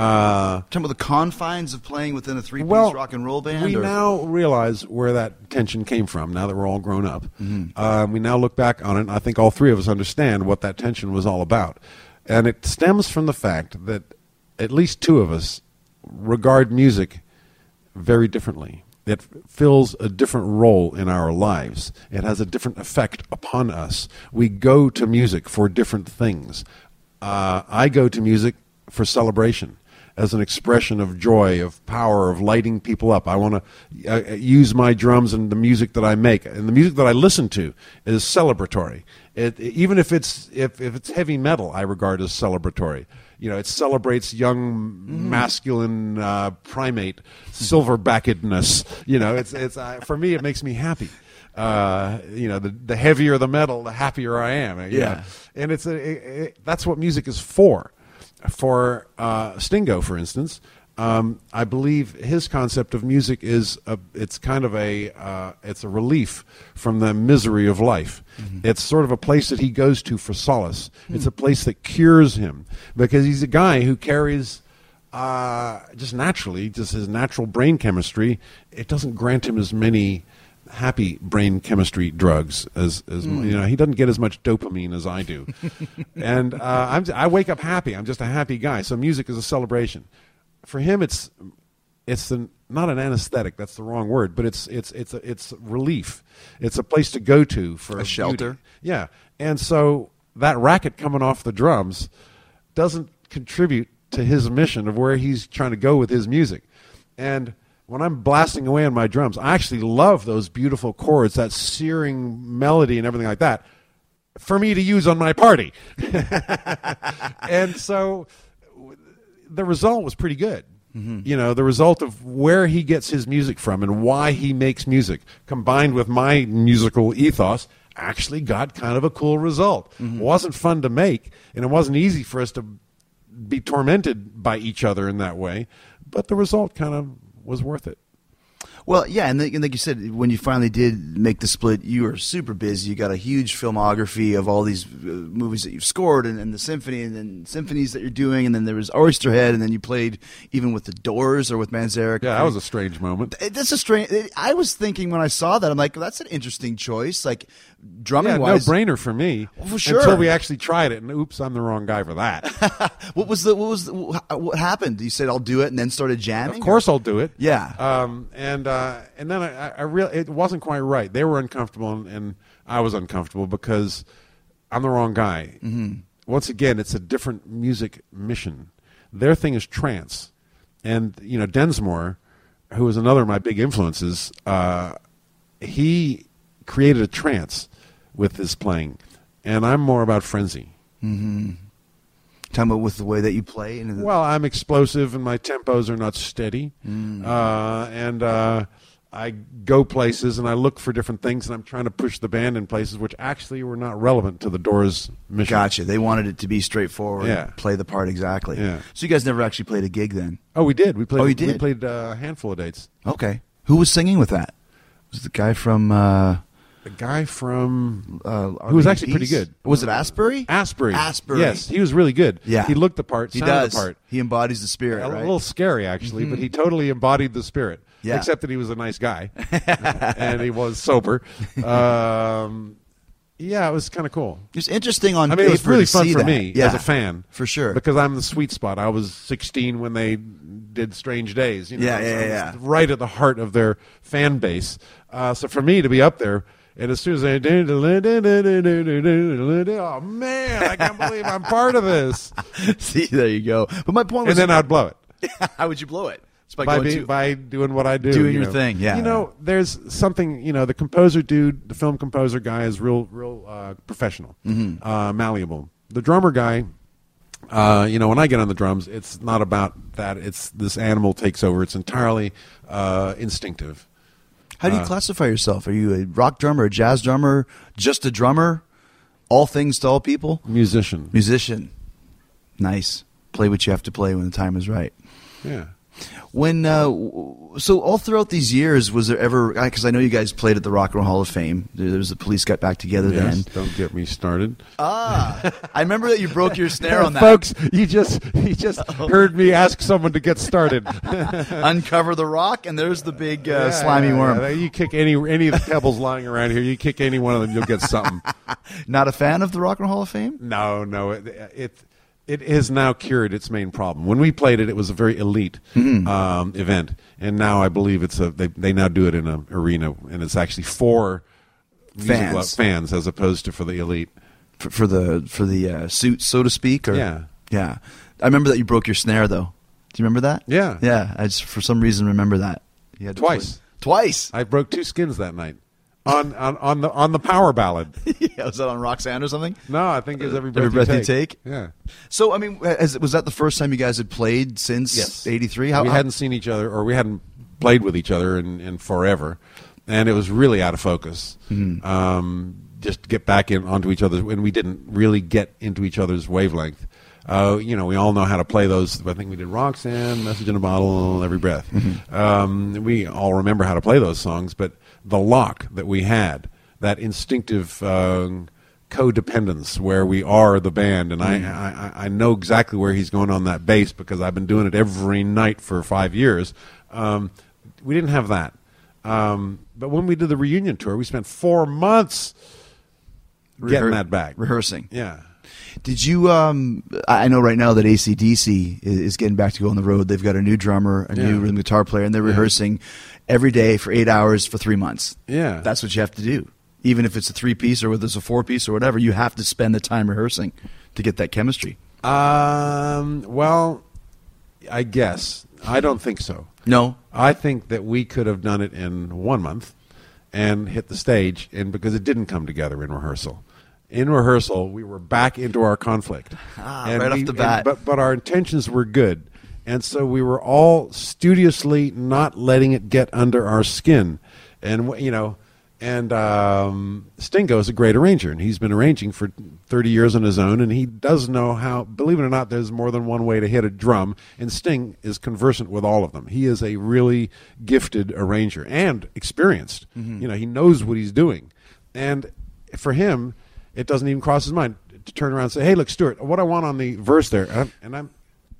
Uh, talking about the confines of playing within a three-piece well, rock and roll band? we or? now realize where that tension came from. Now that we're all grown up, Mhm. uh, we now look back on it, and I think all three of us understand what that tension was all about. And it stems from the fact that at least two of us regard music very differently. It fills a different role in our lives. It has a different effect upon us. We go to music for different things. Uh, I go to music for celebration, as an expression of joy, of power, of lighting people up. I want to uh, use my drums and the music that I make, and the music that I listen to is celebratory. It, even if it's if, if it's heavy metal, I regard as celebratory. You know, it celebrates young masculine uh, primate silverbackedness. You know, it's it's uh, for me, it makes me happy. Uh, you know, the the heavier the metal, the happier I am. you Yeah. know. And it's a it, it, that's what music is for. For uh, Stingo, for instance, um, I believe his concept of music is a, it's kind of a uh, it's a relief from the misery of life. Mm-hmm. It's sort of a place that he goes to for solace. It's a place that cures him, because he's a guy who carries uh, just naturally, just his natural brain chemistry. It doesn't grant him as many happy brain chemistry drugs as, as Mm. you know. He doesn't get as much dopamine as I do, and uh, I'm I wake up happy. I'm just a happy guy. So music is a celebration. For him, it's it's an, not an anesthetic. That's the wrong word, but it's it's it's a, it's relief. It's a place to go to for A shelter? beauty. Yeah, and so that racket coming off the drums doesn't contribute to his mission of where he's trying to go with his music. And when I'm blasting away on my drums, I actually love those beautiful chords, that searing melody and everything like that, for me to use on my party. And so the result was pretty good. Mm-hmm. You know, the result of where he gets his music from and why he makes music, combined with my musical ethos, actually got kind of a cool result. Mm-hmm. It wasn't fun to make, and it wasn't easy for us to be tormented by each other in that way, but the result kind of was worth it. Well, yeah, and, the, and like you said, when you finally did make the split, you were super busy. You got a huge filmography of all these uh, movies that you've scored, and, and the symphony, and then symphonies that you're doing, and then there was Oysterhead, and then you played even with the Doors or with Manzarek. Yeah, that was a strange moment. It, that's a strange. It, I was thinking when I saw that, I'm like, well, that's an interesting choice. Like drumming yeah, wise, no brainer for me. Well, for sure. Until we actually tried it, and oops, I'm the wrong guy for that. What was the what was the, what happened? You said I'll do it, and then started jamming. Of course, or? I'll do it. Yeah, um, and uh, and then I. I, I really, it wasn't quite right. They were uncomfortable, and, and I was uncomfortable because I'm the wrong guy. Mm-hmm. Once again, it's a different music mission. Their thing is trance, and you know Densmore, who was another of my big influences, uh, he created a trance with his playing, and I'm more about frenzy. Mm-hmm. Talking about with the way that you play. And the well, I'm explosive, and my tempos are not steady, mm. uh, and. Uh, I go places and I look for different things, and I'm trying to push the band in places which actually were not relevant to the Doors' mission. Gotcha. They wanted it to be straightforward. Yeah. And play the part exactly. Yeah. So you guys never actually played a gig then? Oh, we did. We played. Oh, you did? We played uh, a handful of dates. Okay. Who was singing with that? Was it the guy from? Uh, the guy from uh, who was actually pretty good. Was it Asbury? Asbury. Asbury. Yes, he was really good. Yeah. He looked the part. He sounded does. the part. He embodies the spirit. A right? little scary actually, Mm-hmm. but he totally embodied the spirit. Yeah. Except that he was a nice guy, and he was sober. Um, yeah, it was kind of cool. It's interesting on I mean, it was paper really to fun see for that. me Yeah, as a fan, for sure. because I'm the sweet spot. I was sixteen when they did Strange Days. You know, Yeah, so yeah, I was yeah. right at the heart of their fan base. Uh, so for me to be up there, and as soon as I did, oh man, I can't believe I'm part of this. See, there you go. But my point was, and then I'd blow it. How would you blow it? It's by, By, going be, to- by doing what I do, Doing you your know. thing, yeah. You know, there's something. You know, the composer dude, the film composer guy, is real, real uh, professional, Mhm. uh, malleable. The drummer guy, uh, you know, when I get on the drums, it's not about that. It's this animal takes over. It's entirely uh, instinctive. How do you Uh, classify yourself? Are you a rock drummer, a jazz drummer, just a drummer? All things to all people? Musician. Musician. Nice. Play what you have to play when the time is right. Yeah. When uh, w- so all throughout these years, was there ever? Because I know you guys played at the Rock and Roll Hall of Fame. There was the Police got back together Yes, then. don't get me started. Ah, I remember that you broke your snare on that. Folks, you just you just heard me ask someone to get started. Uncover the rock, and there's the big uh, Yeah, slimy yeah, worm. yeah. You kick any any of the pebbles lying around here. You kick any one of them, you'll get something. Not a fan of the Rock and Roll Hall of Fame? No, no. It, it it has now cured its main problem. When we played it, it was a very elite Mhm. um, event, and now I believe it's a they they now do it in an arena, and it's actually for music Fans. lo- fans as opposed to for the elite. For, for the for the uh, suits, so to speak. Or, Yeah. yeah. I remember that you broke your snare, though. Do you remember that? Yeah. Yeah. I just for some reason remember that. You had to Twice. play- Twice. I broke two skins that night on on, on the on the power ballad. Yeah, was that on Roxanne or something? No, I think it was every breath, Every breath you, you take. take. Yeah. So I mean, has, was that the first time you guys had played since Yes. eighty-three? How we how- hadn't seen each other, or we hadn't played with each other in, in forever, and it was really out of focus. Mhm. Um, just to get back in onto each other's, and we didn't really get into each other's wavelength. Uh, you know, we all know how to play those. I think we did Roxanne, Message in a Bottle, Every Breath. Um, we all remember how to play those songs, but the lock that we had, that instinctive uh, codependence where we are the band, and I, I, I know exactly where he's going on that bass because I've been doing it every night for five years. Um, we didn't have that. Um, but when we did the reunion tour, we spent four months getting Rehear- that back. rehearsing. Yeah. Did you? Um, I I know right now that A C D C is, is getting back to go on the road. They've got a new drummer, a new Yeah. rhythm guitar player, and they're Yeah. rehearsing every day for eight hours for three months. Yeah. That's what you have to do. Even if it's a three piece or whether it's a four piece or whatever, you have to spend the time rehearsing to get that chemistry. Um, well, I guess. I don't think so. No? I think that we could have done it in one month and hit the stage, and because it didn't come together in rehearsal. In rehearsal, we were back into our conflict. Ah, and right we, off the bat. And, but, but our intentions were good. And so we were all studiously not letting it get under our skin. And, you know, and um, Stingo is a great arranger, and he's been arranging for thirty years on his own, and he does know how, believe it or not, there's more than one way to hit a drum, and Sting is conversant with all of them. He is a really gifted arranger and experienced. Mm-hmm. You know, he knows what he's doing. And for him, it doesn't even cross his mind to turn around and say, hey, look, Stuart, what I want on the verse there, and I'm, and I'm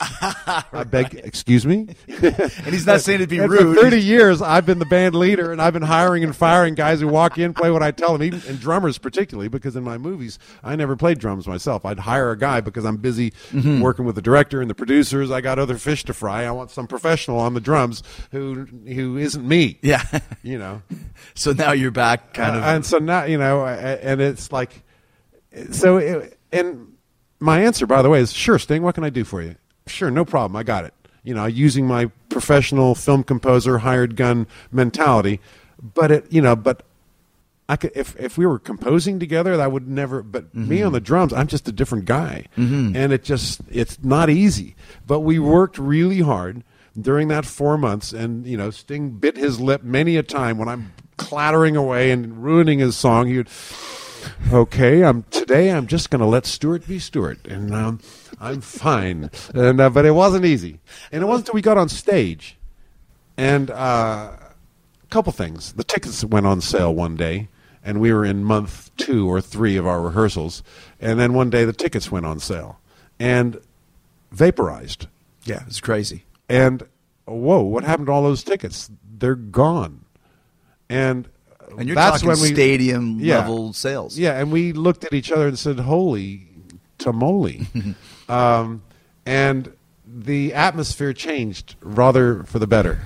I beg, excuse me? And he's not saying to be and rude. For thirty years, I've been the band leader, and I've been hiring and firing guys who walk in, play what I tell them, even, and drummers particularly, because in my movies, I never played drums myself. I'd hire a guy because I'm busy mm-hmm. working with the director and the producers. I got other fish to fry. I want some professional on the drums who who isn't me. Yeah. You know. So now you're back kind of. Uh, and so now, you know, and it's like, so, it, and my answer, by the way, is sure, Sting, what can I do for you? Sure, no problem. I got it. You know, using my professional film composer, hired gun mentality. But it, you know, but I could if if we were composing together, that would never. But mm-hmm. me on the drums, I'm just a different guy, mm-hmm. and it just it's not easy. But we worked really hard during that four months, and you know, Sting bit his lip many a time when I'm clattering away and ruining his song. He would. Okay, I'm today. I'm just going to let Stuart be Stuart, and um, I'm fine. And uh, but it wasn't easy, and it wasn't until we got on stage, and uh, a couple things. The tickets went on sale one day, and we were in month two or three of our rehearsals, and then one day the tickets went on sale, and vaporized. Yeah, it's crazy. And whoa, what happened to all those tickets? They're gone, and. And you're That's talking when we, stadium yeah, level sales. Yeah, and we looked at each other and said, holy tamale. um, and the atmosphere changed rather for the better.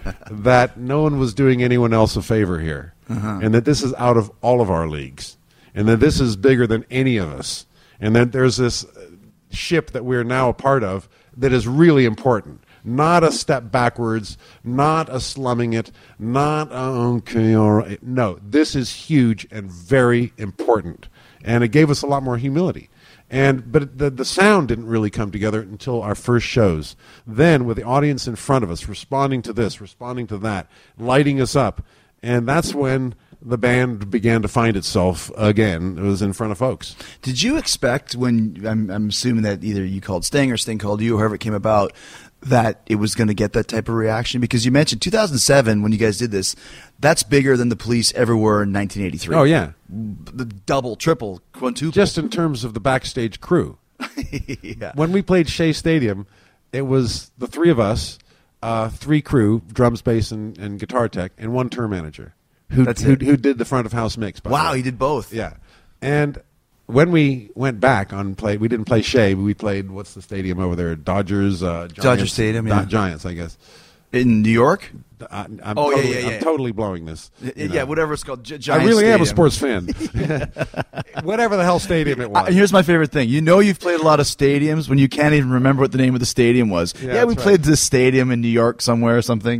That no one was doing anyone else a favor here. Uh-huh. And that this is out of all of our leagues. And that this is bigger than any of us. And that there's this ship that we're now a part of that is really important. Not a step backwards, not a slumming it, not, uh, okay, all right. No, this is huge and very important. And it gave us a lot more humility. And But the, the sound didn't really come together until our first shows. Then, with the audience in front of us, responding to this, responding to that, lighting us up. And that's when the band began to find itself again. It was in front of folks. Did you expect when, I'm, I'm assuming that either you called Sting or Sting called you, however it came about, that it was going to get that type of reaction? Because you mentioned two thousand seven when you guys did this, that's bigger than the Police ever were in nineteen eighty-three. Oh, yeah. The double, triple, quintuple. Just in terms of the backstage crew. Yeah. When we played Shea Stadium, it was the three of us, uh, three crew, drums, bass, and, and guitar tech, and one tour manager who who, who did the front of house mix. By wow, he did both. Yeah. And when we went back on play, we didn't play Shea. We played, what's the stadium over there? Dodgers. Uh, Giants, Dodger Stadium, yeah. Giants, I guess. In New York? I, I'm oh, totally, yeah, yeah, yeah. I'm totally blowing this. Yeah, know. whatever it's called. Gi- I really Stadium. am a sports fan. Whatever the hell stadium it was. Uh, here's my favorite thing. You know you've played a lot of stadiums when you can't even remember what the name of the stadium was. Yeah, yeah we right. played this stadium in New York somewhere or something.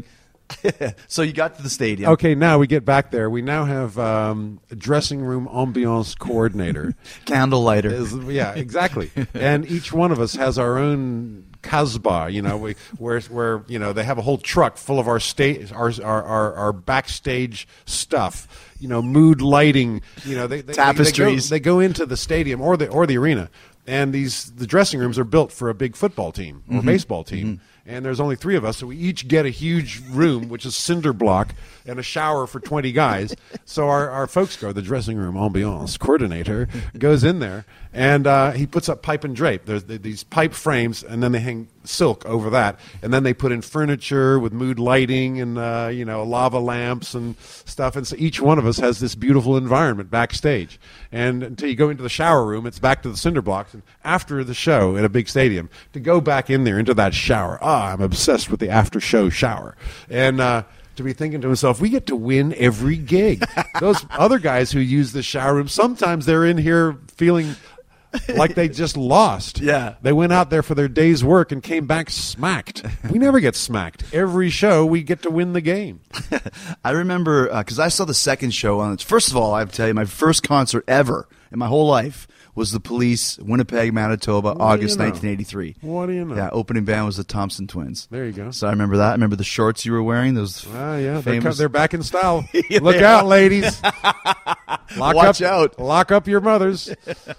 So you got to the stadium. Okay, now we get back there. We now have um, a dressing room ambiance coordinator. Candle lighter. Is, yeah, exactly. And each one of us has our own Casbah, you know, we, where where you know they have a whole truck full of our state, our, our our our backstage stuff, you know, mood lighting, you know, they, they tapestries. They go, they go into the stadium or the or the arena, and these the dressing rooms are built for a big football team or mm-hmm. baseball team. Mm-hmm. And there's only three of us, so we each get a huge room, which is cinder block, and a shower for twenty guys. So our, our folks go, the dressing room ambiance coordinator goes in there, and uh, he puts up pipe and drape. There's the, these pipe frames, and then they hang silk over that, and then they put in furniture with mood lighting and uh, you know lava lamps and stuff. And so each one of us has this beautiful environment backstage. And until you go into the shower room, it's back to the cinder blocks. And after the show at a big stadium, to go back in there into that shower, ah, I'm obsessed with the after show shower. And uh, to be thinking to himself, we get to win every gig. Those other guys who use the shower room, sometimes they're in here feeling like they just lost. Yeah. They went out there for their day's work and came back smacked. We never get smacked. Every show we get to win the game. I remember, because uh, I saw the second show on it. First of all, I have to tell you, my first concert ever in my whole life was the Police, Winnipeg, Manitoba, What August do you know? nineteen eighty-three. What do you know? Yeah, opening band was the Thompson Twins. There you go. So I remember that. I remember the shorts you were wearing. Those Ah, yeah, they're, famous. co- they're back in style. Yeah, Look they out, are. ladies. Lock Watch up, out. Lock up your mothers.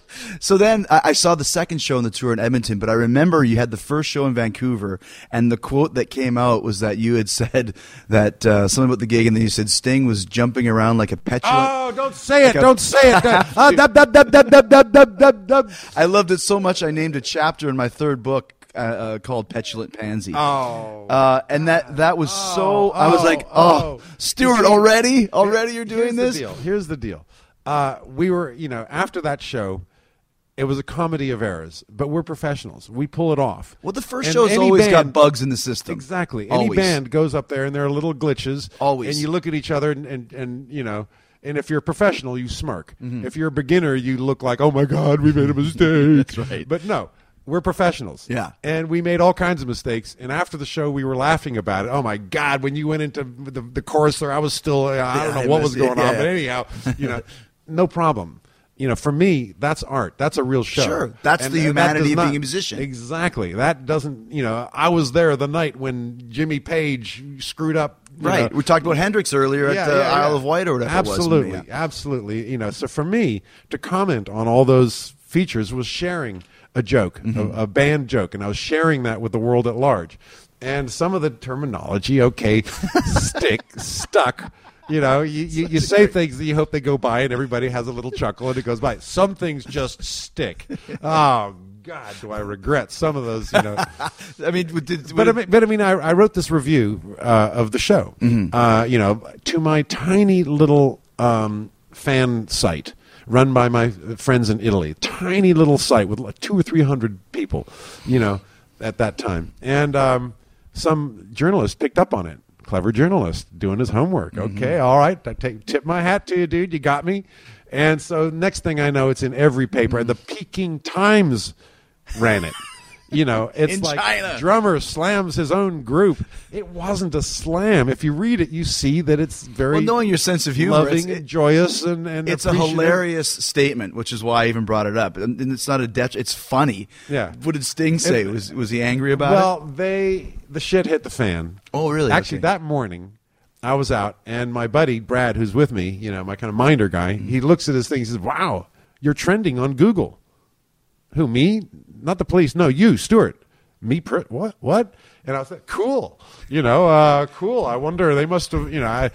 So then I, I saw the second show on the tour in Edmonton, but I remember you had the first show in Vancouver, and the quote that came out was that you had said that uh, something about the gig, and then you said Sting was jumping around like a petulant. Oh, don't say it. Like a- Don't say it. Ah, dub, dub, dub, dub, dub, dub, dub, dub, dub. I loved it so much I named a chapter in my third book uh, uh, called Petulant Pansy. Oh. Uh, and that, that was so, I was oh, like, oh, oh. Stuart, You see, already? Already you're doing Here's this? The deal. Here's the deal. Uh, we were, you know, after that show, it was a comedy of errors, but we're professionals. We pull it off. Well, the first And show's any always got band- bugs in the system. Exactly. Any Always. band goes up there and there are little glitches. Always. And you look at each other and, and, and you know, and if you're a professional, you smirk. Mhm. If you're a beginner, you look like, oh my God, we made a mistake. That's right. But no, we're professionals. Yeah. And we made all kinds of mistakes. And after the show, we were laughing about it. Oh my God, when you went into the, the chorus there, I was still, I don't Yeah, know what I was missed it. going on. Yeah. But anyhow, you know, no problem. You know, for me, that's art. That's a real show. Sure. That's And- the and that humanity does of not- being a musician. Exactly. That doesn't, you know, I was there the night when Jimmy Page screwed up. you Right. know. We talked about Hendrix earlier Yeah, at the yeah, Isle yeah. of Wight or whatever Absolutely. it was. Yeah. Absolutely. You know, so for me to comment on all those features was sharing a joke, Mm-hmm. a, a band joke, and I was sharing that with the world at large. And some of the terminology, okay, stick, stuck. You know, you, you, you say things that you hope they go by, and everybody has a little chuckle, and it goes by. Some things just stick. Oh God, do I regret some of those? You know, I mean, did, but I mean, but I mean, I, I wrote this review uh, of the show. Mm-hmm. Uh, you know, to my tiny little um, fan site run by my friends in Italy. Tiny little site with like two or three hundred people. You know, at that time, and um, some journalist picked up on it. Clever journalist doing his homework. Mm-hmm. Okay, all right. I take tip my hat to you, dude. You got me. And so next thing I know, it's in every paper. The Peking Times ran it. You know, it's In like China. drummer slams his own group. It wasn't a slam. If you read it, you see that it's very Well, knowing your sense of humor, loving it's- and joyous and, and It's a appreciative. hilarious statement, which is why I even brought it up. And and it's not a det- It's funny. Yeah. What did Sting say? It- was was he angry about well, they the shit hit the fan. Oh, really? Actually, Okay. that morning, I was out, and my buddy Brad, who's with me, you know, my kind of minder guy, he looks at his thing. He says, "Wow, you're trending on Google." Who, me? Not the police. No, you, Stuart. Me? Per- what? What? And I was like, cool. You know, uh, cool. I wonder. They must have. You know, I,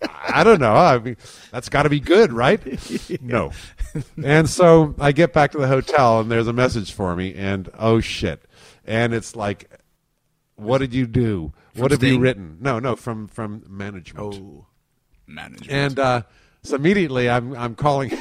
I don't know. I mean, that's got to be good, right? No. And so I get back to the hotel, and there's a message for me, and oh shit, and it's like, what did you do? From What have you Sting? written? No, no, from from management. Oh, management. And uh, so immediately I'm I'm calling.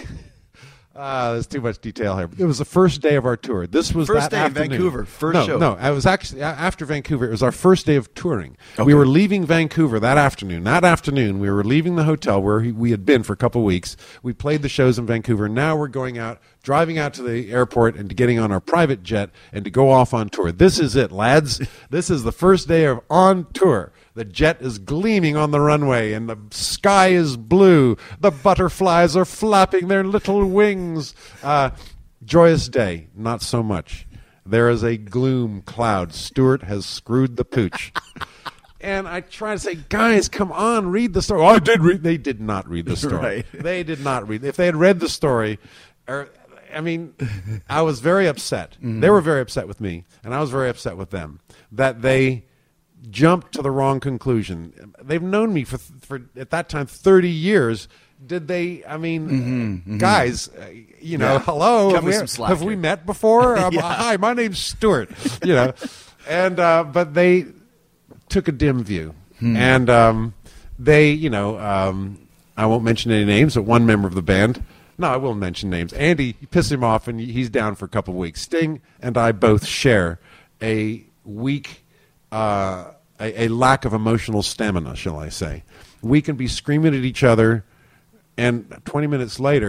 Uh, there's too much detail here. It was the first day of our tour. This was First that day in afternoon. Vancouver, first no, show. No, I was actually a- after Vancouver. It was our first day of touring. Okay. We were leaving Vancouver that afternoon. That afternoon, we were leaving the hotel where he- we had been for a couple of weeks. We played the shows in Vancouver. Now we're going out, driving out to the airport and getting on our private jet and to go off on tour. This is it, lads. This is the first day of on tour. The jet is gleaming on the runway, and the sky is blue. The butterflies are flapping their little wings. Uh, joyous day, not so much. There is a gloom cloud. Stuart has screwed the pooch. And I try to say, guys, come on, read the story. Oh, I did read. They did not read the story. Right. They did not read. If they had read the story, or I mean, I was very upset. Mm-hmm. They were very upset with me, and I was very upset with them that they jumped to the wrong conclusion. They've known me for for at that time thirty years. Did they? I mean, Mm-hmm, uh, guys, uh, you know, Yeah. hello. Cut Have me we, some slack have here. we met before? Um, Yeah. Hi, my name's Stuart. You know, and uh, but they took a dim view, Hmm. and um, they, you know, um, I won't mention any names, but one member of the band. No, I will mention names. Andy, you piss him off, and he's down for a couple of weeks. Sting and I both share a weak. Uh, a, a lack of emotional stamina, shall I say. We can be screaming at each other, and twenty minutes later,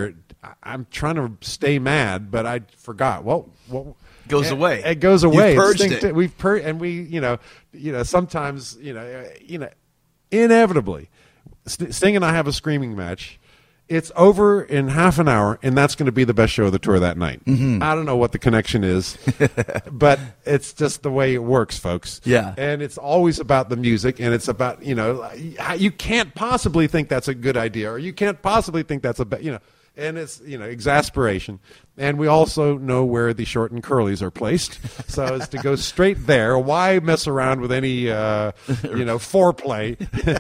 I, I'm trying to stay mad, but I forgot. Well, well goes it, away. It goes away. You've purged It's it. We've pur- and we, you know, you know, sometimes, you know, you know, inevitably, Sting and I have a screaming match. It's over in half an hour, and that's going to be the best show of the tour that night. Mm-hmm. I don't know what the connection is, but it's just the way it works, folks. Yeah. And it's always about the music, and it's about, you know, you can't possibly think that's a good idea, or you can't possibly think that's a bad, you know, and it's, you know, exasperation. And we also know where the short and curlies are placed, so as to go straight there. Why mess around with any, uh, you know, foreplay?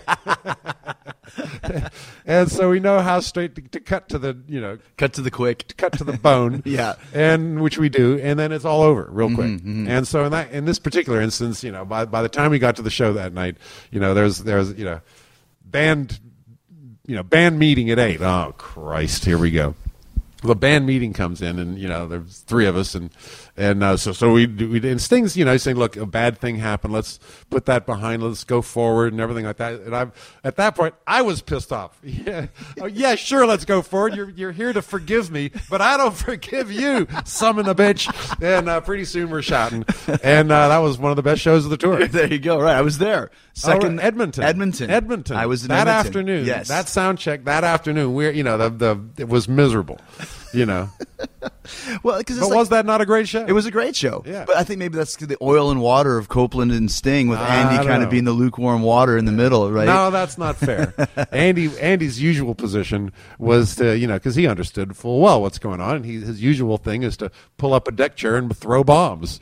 And so we know how straight to, to cut to the, you know, cut to the quick, to cut to the bone. Yeah, and which we do, and then it's all over real quick. Mm-hmm, mm-hmm. And so in that, in this particular instance, you know, by by the time we got to the show that night, you know, there's there's you know, band, you know, band meeting at eight. Oh Christ, here we go. The band meeting comes in, and you know, there's three of us, and and uh, so so we we and Sting's, you know, saying, look, a bad thing happened. Let's put that behind. Let's go forward and everything like that. And I'm at that point, I was pissed off. Yeah, oh, yeah, sure, let's go forward. You're you're here to forgive me, but I don't forgive you, summon a bitch. And uh, pretty soon we're shouting, and uh, that was one of the best shows of the tour. There you go. Right, I was there. Second, oh, Edmonton, Edmonton, Edmonton. I was in that Edmonton. afternoon. Yes, that sound check that afternoon. We're you know the the it was miserable. You know, well, because but like, was that not a great show? It was a great show. Yeah, but I think maybe that's the oil and water of Copeland and Sting, with Andy kind know. of being the lukewarm water in the middle, right? No, that's not fair. Andy, Andy's usual position was to, you know, because he understood full well what's going on. And he, his usual thing is to pull up a deck chair and throw bombs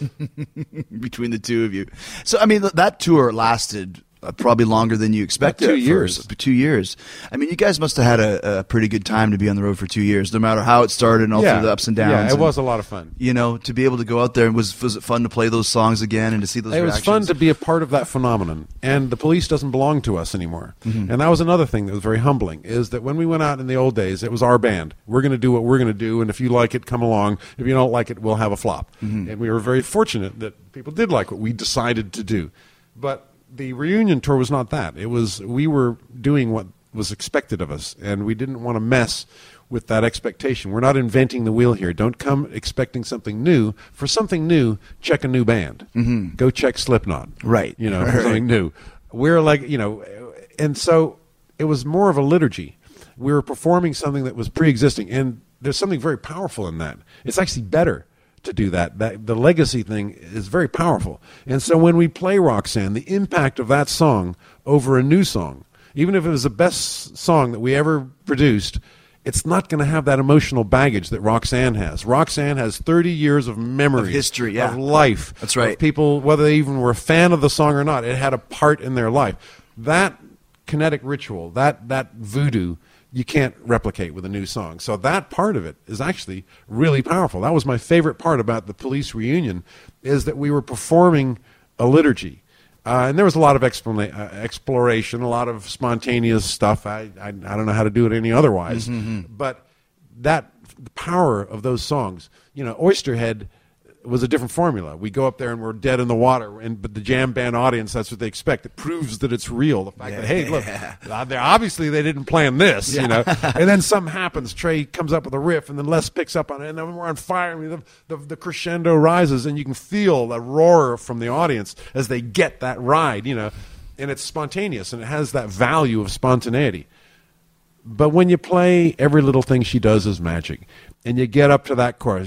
between the two of you. So, I mean, th- that tour lasted Uh, probably longer than you expected. About two years. First. Two years. I mean, you guys must have had a, a pretty good time to be on the road for two years, no matter how it started and all yeah. through the ups and downs. Yeah, it and, was a lot of fun. You know, to be able to go out there, was was it fun to play those songs again and to see those It was reactions? fun to be a part of that phenomenon. And the Police doesn't belong to us anymore. Mm-hmm. And that was another thing that was very humbling, is that when we went out in the old days, it was our band. We're going to do what we're going to do, and if you like it, come along. If you don't like it, we'll have a flop. Mm-hmm. And we were very fortunate that people did like what we decided to do. But the reunion tour was not that. It was, we were doing what was expected of us, and we didn't want to mess with that expectation. We're not inventing the wheel here. Don't come expecting something new. For something new, check a new band. Mm-hmm. Go check Slipknot. Right. You know, right. for something new. We're like, you know, and so it was more of a liturgy. We were performing something that was pre-existing, and there's something very powerful in that. It's actually better to do that. That the legacy thing is very powerful. And so when we play Roxanne, the impact of that song over a new song, even if it was the best song that we ever produced, it's not going to have that emotional baggage that Roxanne has. Roxanne has thirty years of memory, of history, yeah. of life. That's right. Of people, whether they even were a fan of the song or not, it had a part in their life. That kinetic ritual, that that voodoo, you can't replicate with a new song. So that part of it is actually really powerful. That was my favorite part about the Police reunion, is that we were performing a liturgy. Uh, and there was a lot of explana- uh, exploration, a lot of spontaneous stuff. I, I, I don't know how to do it any otherwise. Mm-hmm. But that, the power of those songs, you know, Oysterhead was a different formula. We go up there and we're dead in the water, and but the jam band audience, that's what they expect. It proves that it's real. The fact yeah. that, hey, look, uh, they obviously they didn't plan this, yeah. you know. And then something happens. Trey comes up with a riff, and then Les picks up on it, and then we're on fire. I mean, the, the, the crescendo rises, and you can feel the roar from the audience as they get that ride, you know. And it's spontaneous, and it has that value of spontaneity. But when you play Every Little Thing She Does Is Magic, and you get up to that chorus,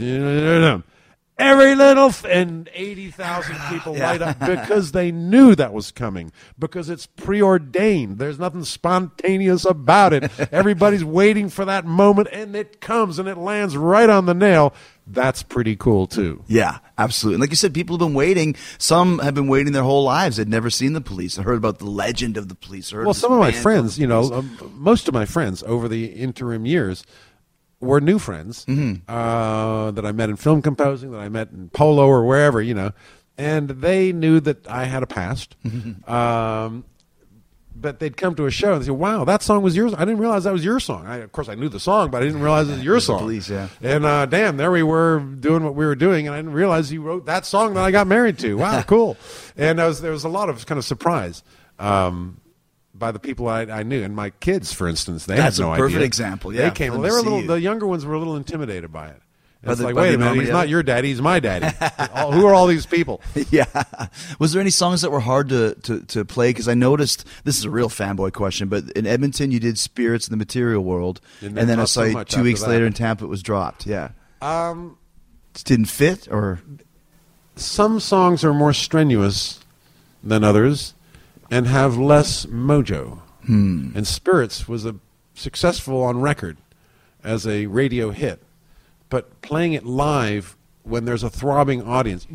every little th- and eighty thousand people yeah. light up because they knew that was coming, because it's preordained. There's nothing spontaneous about it. Everybody's waiting for that moment, and it comes, and it lands right on the nail. That's pretty cool, too. Yeah, absolutely. And like you said, people have been waiting. Some have been waiting their whole lives. They'd never seen the Police. I heard about the legend of the Police. Heard well, of some of my band friends, the you know, Police. um, most of my friends over the interim years were new friends mm-hmm. uh, that I met in film composing, that I met in polo or wherever, you know, and they knew that I had a past. Mm-hmm. Um, but they'd come to a show and they say, wow, that song was yours. I didn't realize that was your song. I, of course, I knew the song, but I didn't realize it was your song. Police, yeah. And uh, damn, there we were doing what we were doing, and I didn't realize you wrote that song that I got married to. Wow, cool. And there was, there was a lot of kind of surprise. Um, by the people I, I knew, and my kids, for instance, they That's had no a perfect idea. example. Yeah, they came. for Well, them they were a to little. see The you. younger ones were a little intimidated by it. By It's the- like, by wait the a minute, enormity he's of not it? your daddy, he's my daddy. All- Who are all these people? Yeah. Was there any songs that were hard to, to, to play? Because I noticed, this is a real fanboy question, but in Edmonton you did Spirits in the Material World, And and, then then I not saw so you much two after weeks that. later in Tampa it was dropped. Yeah. Um, Just didn't fit, or? some songs are more strenuous than others and have less mojo. Hmm. And Spirits was a successful on record as a radio hit, but playing it live when there's a throbbing audience,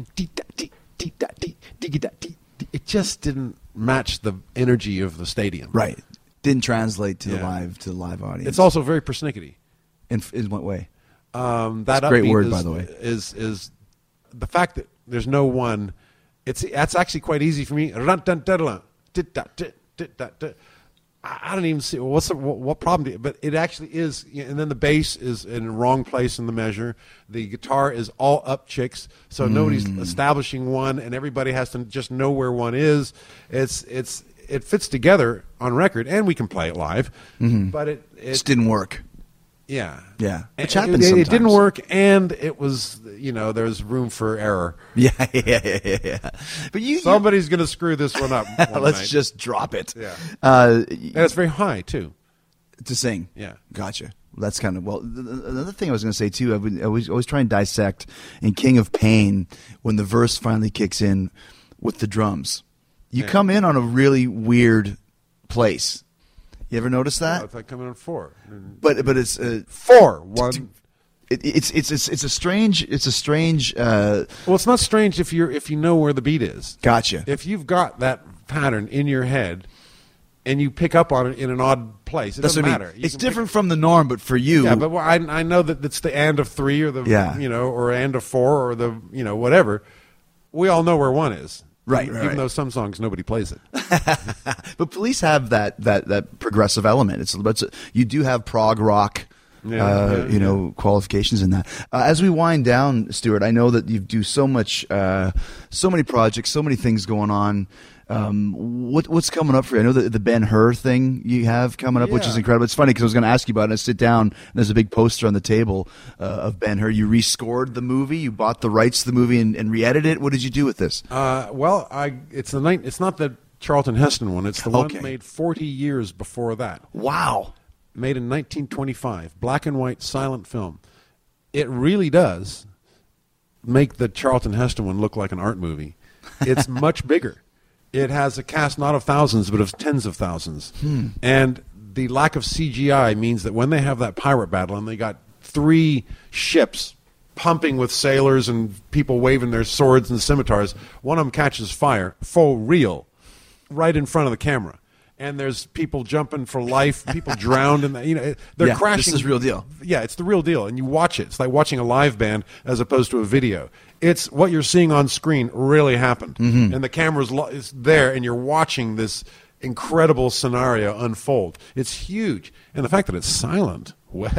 it just didn't match the energy of the stadium. Right. Didn't translate to the Yeah. live to the live audience. It's also very persnickety. In, in what way? Um, that It's a great upbeat word, is, by the way. Is is the fact that there's no one. It's that's actually quite easy for me. I don't even see what's the, what, what problem. Do you, but it actually is, and then the bass is in the wrong place in the measure. The guitar is all up chicks, so Mm. nobody's establishing one, and everybody has to just know where one is. It's it's it fits together on record, and we can play it live, Mhm. but it, it just didn't work. Yeah, Yeah. It- Which it, happens it, it didn't sometimes. work, and it was, you know, there's room for error. Yeah, yeah, yeah, yeah. yeah. But you, Somebody's going to screw this one up. one let's night. just drop it. Yeah. Uh, And it's very high too. To sing. Yeah. Gotcha. That's kind of, well, th- th- another thing I was going to say too, I would I always, always try and dissect in King of Pain when the verse finally kicks in with the drums. You Yeah. come in on a really weird place. You ever notice that? Oh, it's like coming on four. But but it's uh, four one. It, it's it's it's it's a strange it's a strange. Uh, Well, it's not strange if you're if you know where the beat is. Gotcha. If you've got that pattern in your head, and you pick up on it in an odd place, it That's doesn't what I mean. matter. You It's can pick- different from the norm, but for you, Yeah, but well, I I know that it's the and of three or the Yeah. you know or and of four or the you know whatever. We all know where one is. Right, Even, right, even right. though some songs nobody plays it. But Police have that that that progressive element. It's, it's you do have prog rock, Yeah, uh, yeah, you know, qualifications in that. Uh, as we wind down, Stuart, I know that you do so much, uh, so many projects, so many things going on. Um, what what's coming up for you? I know that the Ben Hur thing you have coming up, which is Yeah. incredible. It's funny because I was going to ask you about it. I sit down and there's a big poster on the table uh, of Ben Hur. You rescored the movie. You bought the rights to the movie and, and re-edited it. What did you do with this? Uh, well, I it's the night. It's not the Charlton Heston one. It's the Okay. one made forty years before that. Wow. Made in nineteen twenty-five, black and white silent film. It really does make the Charlton Heston one look like an art movie. It's much bigger. It has a cast not of thousands, but of tens of thousands. Hmm. And the lack of C G I means that when they have that pirate battle and they got three ships pumping with sailors and people waving their swords and scimitars, one of them catches fire, full real, right in front of the camera. And there's people jumping for life, people drowned, and you know they're Yeah, crashing. this is real deal. Yeah, it's the real deal, and you watch it. It's like watching a live band as opposed to a video. It's what you're seeing on screen really happened, Mhm. and the camera's lo- is there, and you're watching this incredible scenario unfold. It's huge, and the fact that it's silent. Well,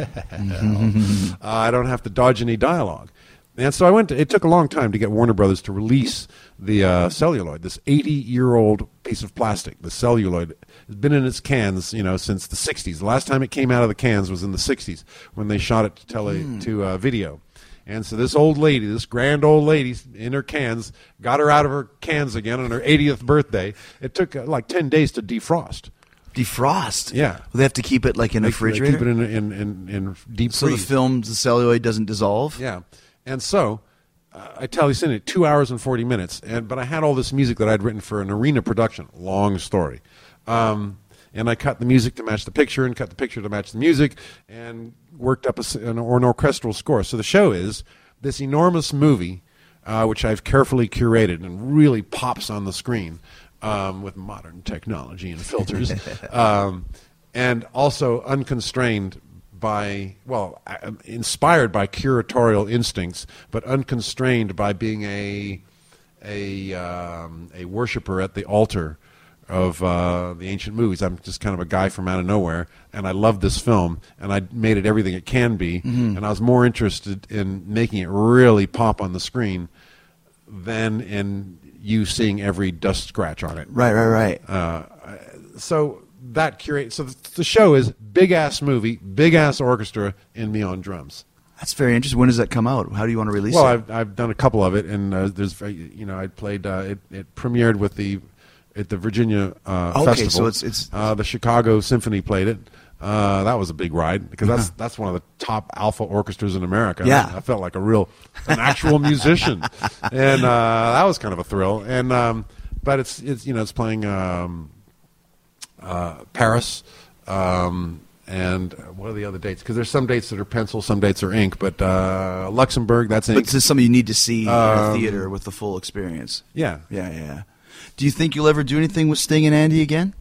uh, I don't have to dodge any dialogue. And so I went to, it took a long time to get Warner Brothers to release the uh, celluloid, this eighty-year-old piece of plastic. The celluloid has been in its cans, you know, since the sixties. The last time it came out of the cans was in the sixties when they shot it to tele Hmm. to uh, video. And so this old lady, this grand old lady in her cans, got her out of her cans again on her eightieth birthday. It took uh, like ten days to defrost. Defrost? Yeah. Well, they have to keep it like in a They- refrigerator? They keep it in, in, in, in deep So the freeze. film, the celluloid doesn't dissolve? Yeah. And so uh, I tell you, it two hours and forty minutes. And but I had all this music that I'd written for an arena production. Long story. Um, and I cut the music to match the picture, and cut the picture to match the music, and worked up a, s- an, or an orchestral score. So the show is this enormous movie, uh, which I've carefully curated and really pops on the screen um, with modern technology and filters, um, and also unconstrained by, well, uh, inspired by curatorial instincts, but unconstrained by being a a um, a worshiper at the altar of uh, the ancient movies. I'm just kind of a guy from out of nowhere, and I love this film, and I made it everything it can be, Mhm. and I was more interested in making it really pop on the screen than in you seeing every dust scratch on it. Right, right, right. Uh, so that curate. So the, the show is big ass movie, big ass orchestra, and me on drums. That's very interesting. When does that come out? How do you want to release well, it? Well, I've I've done a couple of it, and uh, there's you know I played uh, it. It premiered with the at the Virginia uh, okay, Festival. so it's it's uh, the Chicago Symphony played it. Uh, that was a big ride because that's Yeah. that's one of the top alpha orchestras in America. Yeah. I, I felt like a real an actual musician, and uh, that was kind of a thrill. And um, but it's it's you know it's playing um, uh, Paris. Um, And what are the other dates? Because there's some dates that are pencil, some dates are ink. But uh, Luxembourg, that's ink. But this is something you need to see Um, in a theater with the full experience. Yeah. Yeah, yeah. Do you think you'll ever do anything with Sting and Andy again?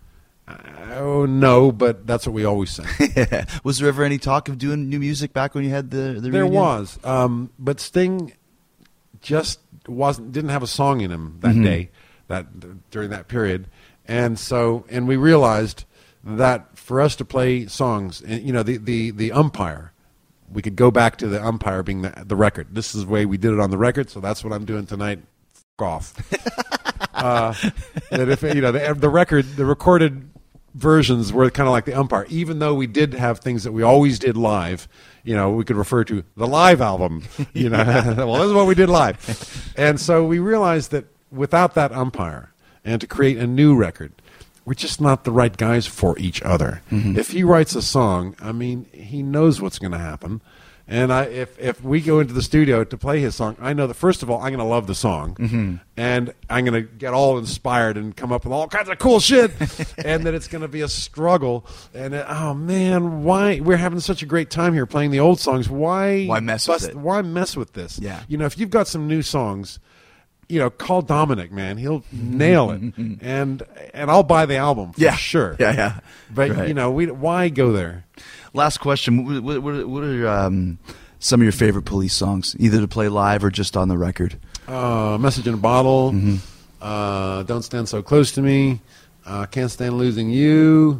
Oh, no, but that's what we always say. Was there ever any talk of doing new music back when you had the, the There reunion? was. Um, but Sting just wasn't didn't have a song in him that Mhm. day, that during that period. And so, and we realized that for us to play songs, and you know, the, the, the umpire, we could go back to the umpire being the, the record. This is the way we did it on the record, so that's what I'm doing tonight. F- off. uh, that if you know the, the record, the recorded versions were kind of like the umpire. Even though we did have things that we always did live, you know, we could refer to the live album. You know, well, this is what we did live, and so we realized that without that umpire, and to create a new record, we're just not the right guys for each other. Mhm. If he writes a song, I mean, he knows what's going to happen. And I, if if we go into the studio to play his song, I know that first of all, I'm going to love the song, Mhm. and I'm going to get all inspired and come up with all kinds of cool shit, and that it's going to be a struggle. And uh, oh man, why we're having such a great time here playing the old songs? Why Why mess with bust- it? Why mess with this? Yeah. You know, if you've got some new songs, you know, call Dominic, man. He'll nail it, and and I'll buy the album for Yeah. sure. Yeah, yeah. But Right. you know, we why go there? Last question. What, what, what- what are um, some of your favorite Police songs, either to play live or just on the record? Uh, Message in a Bottle. Mhm. Uh, Don't Stand So Close to Me. Uh, Can't Stand Losing You.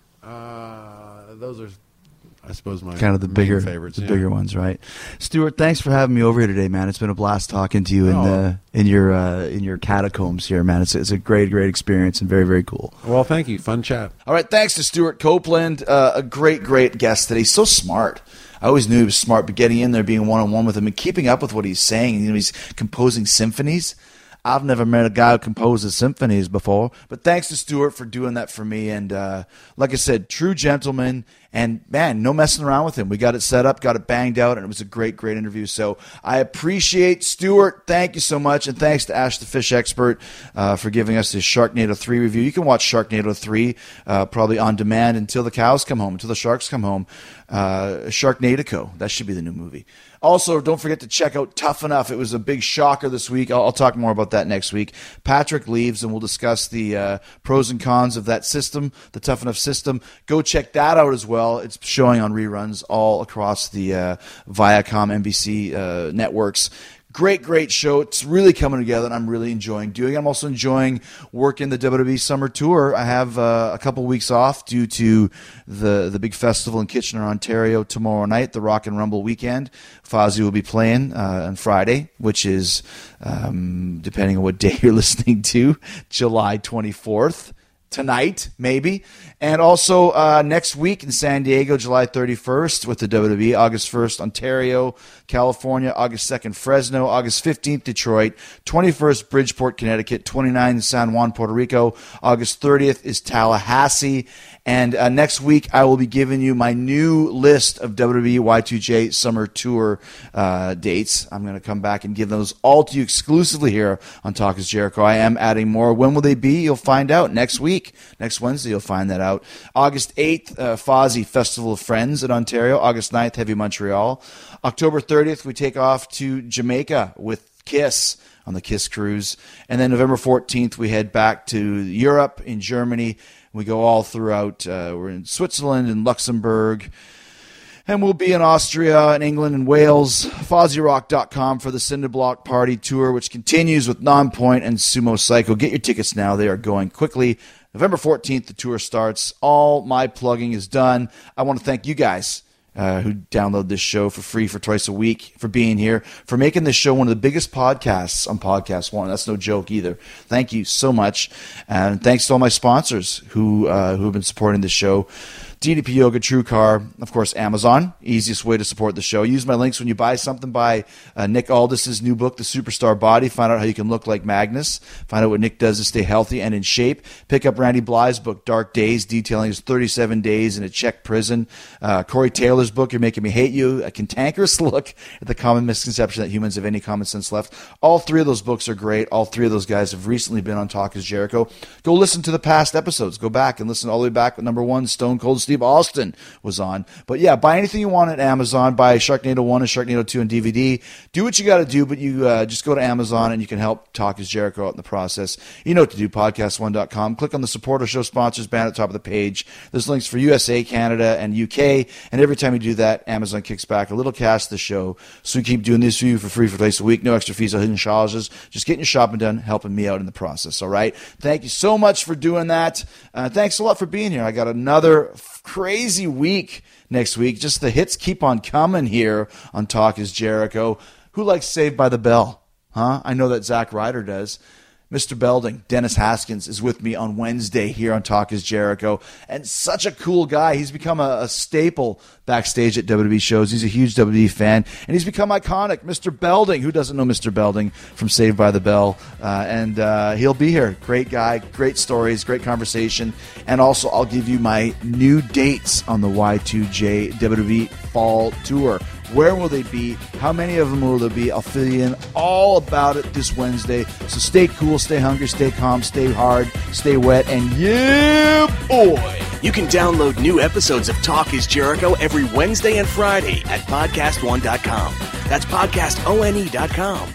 Uh, those are, I suppose, my Kind of the main bigger, favorites. the yeah. bigger ones, right? Stuart, thanks for having me over here today, man. It's been a blast talking to you in Oh. the in your uh, in your catacombs here, man. It's it's a great, great experience and very, very cool. Well, thank you. Fun chat. All right, thanks to Stuart Copeland, uh, a great, great guest today. He's so smart. I always knew he was smart, but getting in there, being one-on-one with him, and keeping up with what he's saying. You know, he's composing symphonies. I've never met a guy who composes symphonies before, but thanks to Stuart for doing that for me. And uh, like I said, true gentleman, and man, no messing around with him. We got it set up, got it banged out, and it was a great, great interview. So I appreciate Stuart. Thank you so much, and thanks to Ash the Fish Expert uh, for giving us this Sharknado three review. You can watch Sharknado three uh, probably on demand until the cows come home, until the sharks come home. Uh, Sharknado, that should be the new movie. Also, don't forget to check out Tough Enough. It was a big shocker this week. I'll, I'll talk more about that next week. Patrick leaves, and we'll discuss the uh, pros and cons of that system, the Tough Enough system. Go check that out as well. It's showing on reruns all across the uh, Viacom, N B C uh, networks. Great, great show. It's really coming together, and I'm really enjoying doing it. I'm also enjoying working the W W E Summer Tour. I have uh, a couple weeks off due to the the big festival in Kitchener, Ontario tomorrow night, the Rock and Rumble weekend. Fozzy will be playing uh, on Friday, which is, um, depending on what day you're listening to, July twenty-fourth. Tonight, maybe. And also uh, next week in San Diego, July thirty-first with the W W E, August first, Ontario, California, August second, Fresno, August fifteenth, Detroit, twenty-first, Bridgeport, Connecticut, twenty-ninth, San Juan, Puerto Rico, August thirtieth is Tallahassee. And uh, next week, I will be giving you my new list of W W E Y two J Summer Tour uh, dates. I'm going to come back and give those all to you exclusively here on Talk is Jericho. I am adding more. When will they be? You'll find out next week. Next Wednesday, you'll find that out. August eighth, uh, Fozzy Festival of Friends in Ontario. August ninth, Heavy Montreal. October thirtieth, we take off to Jamaica with Kiss on the Kiss Cruise. And then November fourteenth, we head back to Europe in Germany. We go all throughout. Uh, we're in Switzerland and Luxembourg. And we'll be in Austria and England and Wales. Fozzy Rock dot com for the Cinderblock Party Tour, which continues with Nonpoint and Sumo Psycho. Get your tickets now. They are going quickly. November fourteenth, the tour starts. All my plugging is done. I want to thank you guys uh, who download this show for free for twice a week, for being here, for making this show one of the biggest podcasts on Podcast One. That's no joke either. Thank you so much. And thanks to all my sponsors who, uh, who have been supporting this show. D D P Yoga, TrueCar, of course, Amazon, easiest way to support the show. Use my links when you buy something. Buy uh, Nick Aldis's new book, The Superstar Body. Find out how you can look like Magnus. Find out what Nick does to stay healthy and in shape. Pick up Randy Bly's book, Dark Days, detailing his thirty-seven days in a Czech prison. Uh, Corey Taylor's book, You're Making Me Hate You, a cantankerous look at the common misconception that humans have any common sense left. All three of those books are great. All three of those guys have recently been on Talk is Jericho. Go listen to the past episodes. Go back and listen all the way back with number one, Stone Cold Steve Austin was on. But yeah, buy anything you want at Amazon. Buy Sharknado one and Sharknado two on D V D. Do what you got to do, but you uh, just go to Amazon and you can help Talk is Jericho out in the process. You know what to do, podcast one dot com. Click on the Support Our Show Sponsors banner at the top of the page. There's links for U S A, Canada, and U K. And every time you do that, Amazon kicks back a little cash to the show. So we keep doing this for you for free for twice a week. No extra fees or hidden charges. Just getting your shopping done, helping me out in the process. All right? Thank you so much for doing that. Uh, thanks a lot for being here. I got another crazy week next week. Just the hits keep on coming here on Talk is Jericho. Who likes Saved by the Bell? Huh? I know that Zach Ryder does. Mister Belding, Dennis Haskins, is with me on Wednesday here on Talk is Jericho. And such a cool guy. He's become a, a staple backstage at W W E shows. He's a huge W W E fan. And he's become iconic. Mister Belding, who doesn't know Mister Belding from Saved by the Bell? Uh, and uh, he'll be here. Great guy, great stories, great conversation. And also, I'll give you my new dates on the Y two J W W E Fall Tour. Where will they be? How many of them will there be? I'll fill you in all about it this Wednesday. So stay cool, stay hungry, stay calm, stay hard, stay wet, and yeah, boy! You can download new episodes of Talk is Jericho every Wednesday and Friday at podcast one dot com. That's podcast one dot com.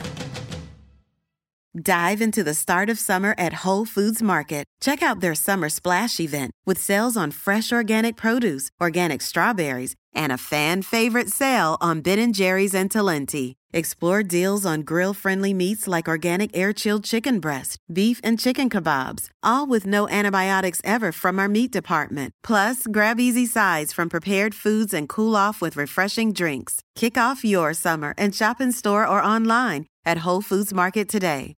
Dive into the start of summer at Whole Foods Market. Check out their Summer Splash event with sales on fresh organic produce, organic strawberries, and a fan-favorite sale on Ben and Jerry's and Talenti. Explore deals on grill-friendly meats like organic air-chilled chicken breast, beef and chicken kebabs, all with no antibiotics ever from our meat department. Plus, grab easy sides from prepared foods and cool off with refreshing drinks. Kick off your summer and shop in store or online at Whole Foods Market today.